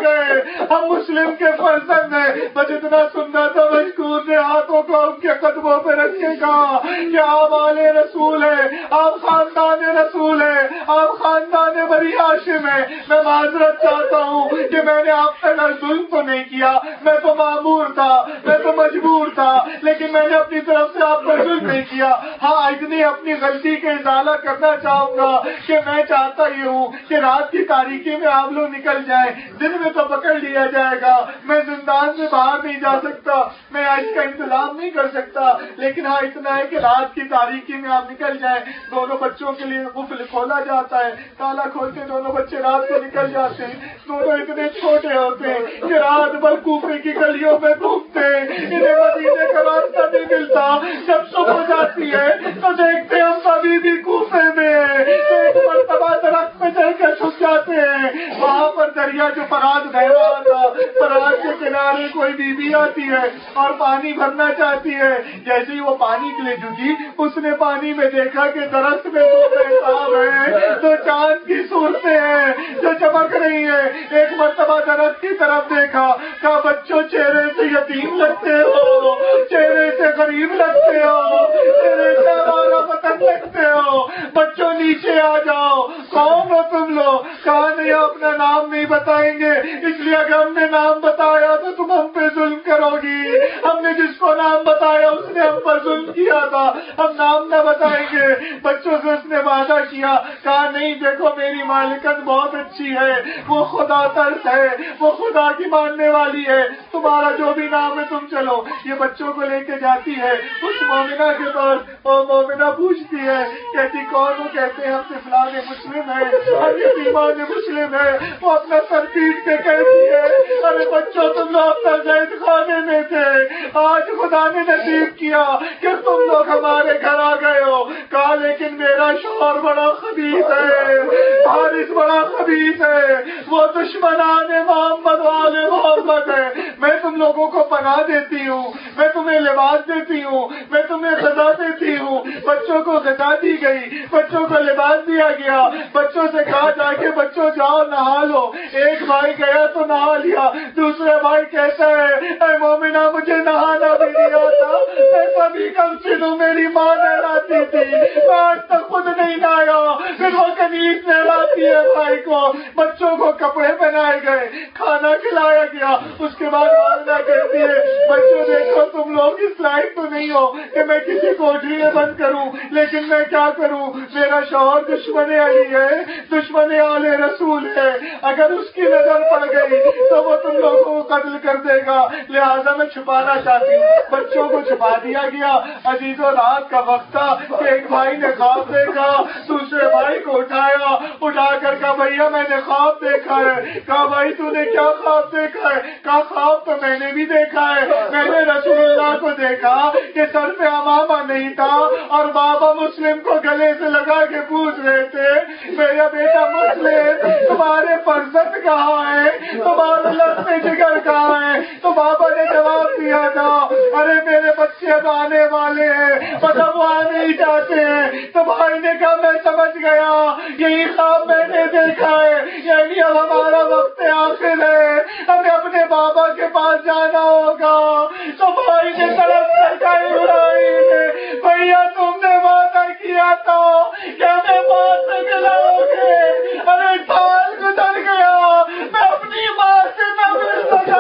ہم مسلم کے فرزند ہیں. میں جتنا سننا تھا مشکور نے ہاتھوں کو ان کے قدموں پہ رکھ کے کہا کہ آپ آل رسول ہیں, آپ خاندان رسول ہیں, آپ خاندان بنی ہاشم ہیں. میں معذرت چاہتا ہوں کہ میں نے آپ پر ظلم تو نہیں کیا, میں تو معمور تھا, میں تو مجبور تھا, لیکن میں نے اپنی طرف سے آپ پر ظلم نہیں کیا. ہاں اتنی اپنی غلطی کے ازالہ کرنا چاہوں گا کہ میں چاہتا یہ ہوں کہ رات کی تاریکی میں آپ لوگ نکل جائیں, دن میں تو پکڑ لیا جائے گا. میں زندان سے باہر نہیں جا سکتا, میں اس کا انتظام نہیں کر سکتا, لیکن ہاں اتنا ہے کہ رات کی تاریکی میں آپ نکل جائیں. دونوں بچوں کے لیے قفل کھولا جاتا ہے, تالا کھول کے دونوں بچے رات کو نکل جاتے ہیں. دونوں اتنے چھوٹے ہوتے ہیں کہ رات بھر کوفے کی گلیوں میں گھومتے ہیں, انہیں مدینے کا راستہ نہیں ملتا. جب صبح ہو جاتی ہے تو دیکھتے ہم ابھی بھی کوفے میں, ایک مرتبہ درخت پہ چڑھ کے چھپ جاتے ہیں. وہاں پر دریا جو فرات بہ رہا تھا, فرات کے کنارے کوئی بیوی آتی ہے اور پانی بھرنا چاہتی ہے. جیسے ہی وہ پانی کے لیے جھکی, اس نے پانی میں دیکھا کہ درخت میں دو پیشاب ہیں, تو چاند کی صورتیں ہیں جو چمک رہی ہیں. ایک مرتبہ درخت کی طرف دیکھا, کہا بچوں چہرے سے یتیم لگتے ہو, چہرے سے غریب لگتے ہو, چہرے سے ہمارا وطن لگتے ہو, بچوں نیچے آ جاؤ. کون ہو تم لوگ؟ کہا نہیں اپنا نام نہیں بتائیں گے, اس لیے اگر ہم نے نام بتایا تو تم ہم پہ ظلم کرو گی. ہم نے جس کو نام بتایا اس نے ہم پر ظلم کیا تھا, ہم نام نہ بتائیں گے. بچوں سے اس نے وعدہ کیا, کہا نہیں دیکھو میری مالکت بہت اچھی ہے, وہ خدا ترس ہے, وہ خدا کی ماننے والی ہے, تمہارا جو بھی نام ہے تم چلو. یہ بچوں کو لے کے جاتی ہے اس مومنہ کے پاس. وہ مومنہ پوچھتی ہے, کہتی کون ہو؟ کہتے ہیں ہم فلان مسلم ہے, ہم یتیمان مسلم ہے. وہ اپنا سر پیٹ کے کہتی ہے ارے بچوں تم لوگ اپنا زید خانے میں تھے, آج خدا نے نصیب کیا کہ تم لوگ ہمارے گھر آ گئے ہو. کہا لیکن میرا شوہر بڑا خبیث ہے, حارث بڑا خبیث ہے, وہ دشمنان محمد والے محمد ہے. میں تم لوگوں کو پناہ دیتی ہوں, میں تمہیں لباس دیتی ہوں, میں تمہیں غذا دیتی ہوں. بچوں کو غذا دی گئی, بچوں کو لباس دیا گیا. بچوں سے کہا جا کے بچوں جاؤ نہا لو. ایک بھائی گیا تو نہا لیا, دوسرے بھائی کہتا ہے اے مومنہ مجھے نہانا بھی نہیں آتا, میں سبھی کم چلوں میری ماں نہلاتی تھی, آج تک خود نہیں نہایا. پھر وہ کنیز نہلاتی ہے بھائی کو. بچوں کو کپڑے پہنائے گئے, کھانا کھلایا گیا. اس کے بعد والدہ کہتی ہے بچوں دیکھو تم لوگ اس لائق تو نہیں ہو کہ میں کسی کوٹری میں بند کروں, لیکن میں کیا کروں, میرا شوہر دشمن علی ہے, دشمن آل رسول ہے, اگر اس کی نظر پڑ گئی تو وہ تم لوگوں کو قتل کر دے گا, لہذا میں چھپانا چاہتی ہوں. بچوں کو چھپا دیا گیا. عزیزوں رات کا وقت تھا کہ ایک بھائی نے خواب دیکھا, دوسرے بھائی کو اٹھایا, اٹھا کر کہا بھیا میں نے خواب دیکھا ہے. کہا بھائی تو نے کیا خواب دیکھا ہے؟ کہا خواب تو میں نے بھی دیکھا ہے, میں نے رسول اللہ کو دیکھا کہ سر پہ امامہ نہیں تھا اور بابا مسلم کو گلے سے لگا کے پوچھ رہے تھے میرا بیٹا مسلم تمہارے فرزند کہاں ہے, تمہارے لفظ جگر کہاں ہے؟ تو بابا نے جواب دیا تھا ارے میرے بچے اب آنے والے ہیں, مطلب وہ آنے ہی جاتے ہیں. تو بھائی نے کہا میں سمجھ گیا, یہی خواب میں نے دیکھا ہے, یعنی اب ہمارا وقت آخر ہے, ہمیں اپنے بابا کے پاس جانا ہوگا. تو بھائی نے طرف سرکائی اڑائی, بھیا تم نے وعدہ کیا تھا کہ ہمیں ماں سے ملاؤ گے. ارے سال گزر گیا, میں اپنی ماں سے نہ مل سکا.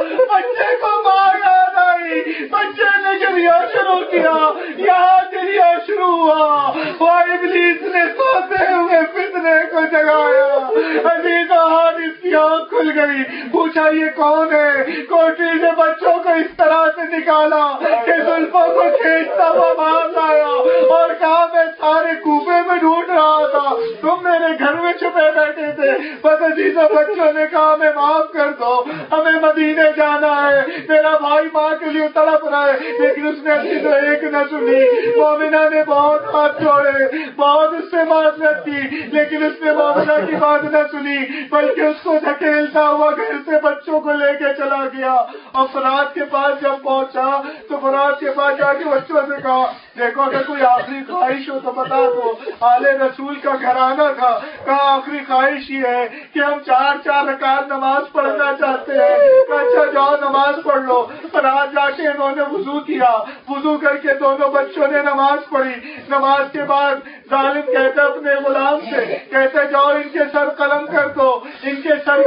بچے کو ماں یاد آئی, بچے نے گریا شروع کیا, یہاں گریا شروع ہوا. وہ ابلیس نے سوتے ہوئے فتنے کو جگایا. عزیز حارث کی آنکھ کھل گئی, پوچھا یہ کون ہے؟ کوٹری نے بچوں کو اس طرح سے نکالا کہ زلفوں کو کھینچتا ہوا باہر لایا اور کہا میں سارے کوفے میں ڈھونڈ رہا تھا, تم میرے گھر میں چھپے بیٹھے تھے. بس عزیزوں بچوں نے کہا ہمیں معاف کر دو, ہمیں مدینے جانا ہے, میرا بھائی ماں کے لیے تڑپ رہا ہے. لیکن اس نے اپنی تو ایک نہ سنی. مومنہ نے بہت ہاتھ جوڑے, بہت اس سے معذرت کی, لیکن اس نے مومنہ کی بات نہ سنی, بلکہ اس کو دھکیلتا ہوا گھر سے بچوں کو لے کے چلا گیا. اور فرات کے پاس جب پہنچا تو فرات کے پاس جا کے بچوں سے کہا دیکھو کہ کوئی آخری خواہش ہو تو بتا دو. آل رسول کا گھرانہ تھا. کہا آخری خواہش یہ ہے کہ ہم چار چار رکعت نماز پڑھنا چاہتے ہیں. اچھا جاؤ نماز پڑھ لو. پر آج جا کے انہوں نے وضو کیا. وضو کر کے دونوں بچوں نے نماز پڑھی. نماز کے بعد ظالم کہتے اپنے غلام سے, کہتے جاؤ ان کے سر قلم کر دو. ان کے سر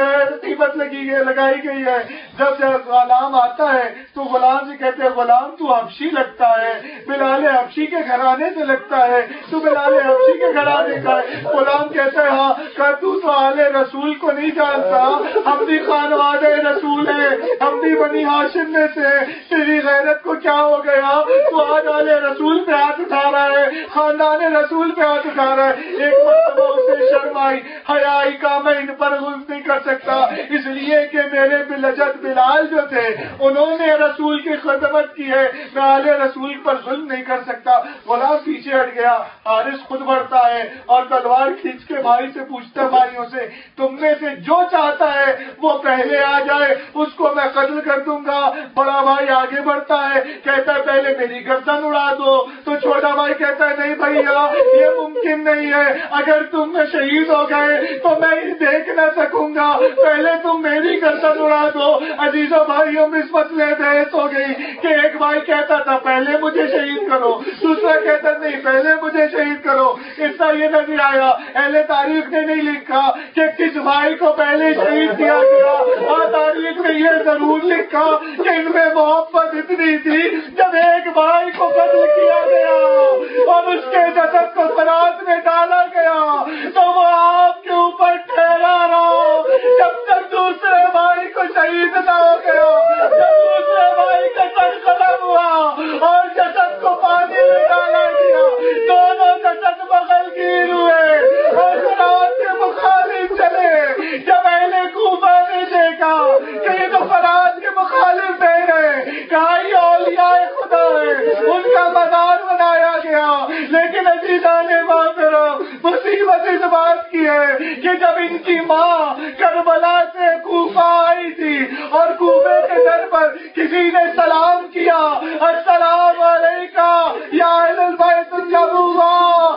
قیمت لگی لگائی گئی ہے. جب جب غلام آتا ہے تو غلام سے کہتے ہیں غلام تو حبشی لگتا ہے, بلال حبشی کے گھرانے سے لگتا ہے, تو بلال حبشی کے گھرانے کا ہے. غلام کہتا ہے ہاں. کہ تو تو آل رسول کو نہیں جانتا, ہم بھی خانواد رسول ہیں, ہم بھی بنی ہاشم میں سے. تیری غیرت کو کیا ہو گیا؟ تو آج آل رسول پہ ہاتھ اٹھا رہا ہے, خاندان رسول پہ ہاتھ اٹھا رہا ہے. ایک مرتبہ اسے شرم آئی, حیا آئی, کا میں ان پر غلط نہیں کر سکتا, اس لیے کہ میرے بلجت بلال جو تھے انہوں نے رسول کی خدمت کی ہے, میں آل رسول پر ظلم نہیں کر سکتا. غلام پیچھے ہٹ گیا. حارث خود بڑھتا ہے اور تلوار کھینچ کے بھائی سے پوچھتا ہے بھائیوں سے تم میں سے جو چاہتا ہے وہ پہلے آ جائے, اس کو میں قتل کر دوں گا. بڑا بھائی آگے بڑھتا ہے, کہتا ہے پہلے میری گردن اڑا دو. تو چھوٹا بھائی کہتا ہے نہیں بھیا یہ ممکن نہیں ہے, اگر تم میں شہید ہو گئے تو میں دیکھ نہ سکوں گا, پہلے تم میری گردن اڑا دو. عزیزوں بھائیوں میں اس مسئلے بحث ہو گئی کہ ایک بھائی کہتا تھا پہلے مجھے شہید کرو, دوسرا کہتا نہیں پہلے مجھے شہید کرو. اس طرح یہ نظر آیا اہل تاریخ نے نہیں لکھا کہ کس بھائی کو پہلے شہید کیا گیا, اور تاریخ نے یہ ضرور لکھا کہ ان میں محبت اتنی تھی جب ایک بھائی کو قتل کیا گیا اور اس کے جسد کو سرات میں ڈالا گیا تو وہ آپ کے اوپر ٹھہرا رہا جب تک دوسرے بھائی کو شہید نہ ہو گیا. جب دوسرے بھائی کا سر قلم ہوا اور جسد کو پانی میں ڈالا گیا, دونوں جسد بغل گیر ہوئے اور سرات کے مخالف چلے. جب اہل کوفہ نے دیکھا کہ یہ تو فرات کے مخالف نہیں رہے, کہا یہ اولیاء خدا ہے, ان کا مزار بنایا گیا. لیکن عزیزان محترم مصیبت اس بات کی ہے کہ جب ان کی ماں کربلا سے کوفہ آئی تھی اور کوفے کے در پر کسی نے سلام کیا, السلام علیکہ یا اہل البیت النبوہ,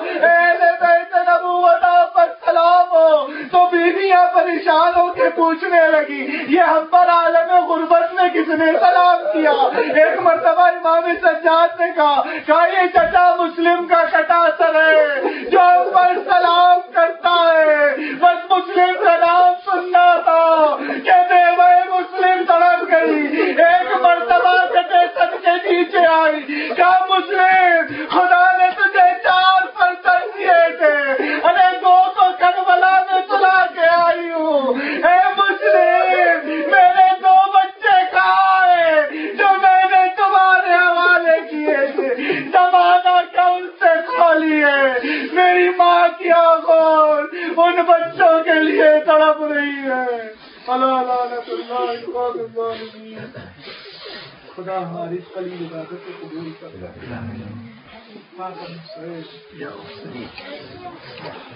اہل بیت نبوت پر سلام ہو, تو بیویاں پریشان ہو کے پوچھنے لگی یہ ہم پر عالم غربت میں کس نے سلام کیا. ایک مرتبہ امام سجاد نے کہا کہا یہ چچا مسلم کا کٹا سر ہے جو ہم پر سلام کرتا ہے, بس مسلم کا نام سننا تھا. کہتے ہوئے مسلم تڑپ گئی. ایک مرتبہ کٹے سر کے نیچے آئی, کہا مسلم خدا نے تجھے چار پرچن دیے تھے, ارے دو تو کربلا میں سلا کے آئی ہوں. اے مسلم میرے دو بچے کہاں ہیں جو میں نے تمہارے حوالے کیے تھے, زمانہ کا ان سے خالی ہے. میری ماں کی آنکھیں ان بچوں کے لیے تڑپ رہی ہے. خدا ہماری قلیل عبادت کو قبول کر.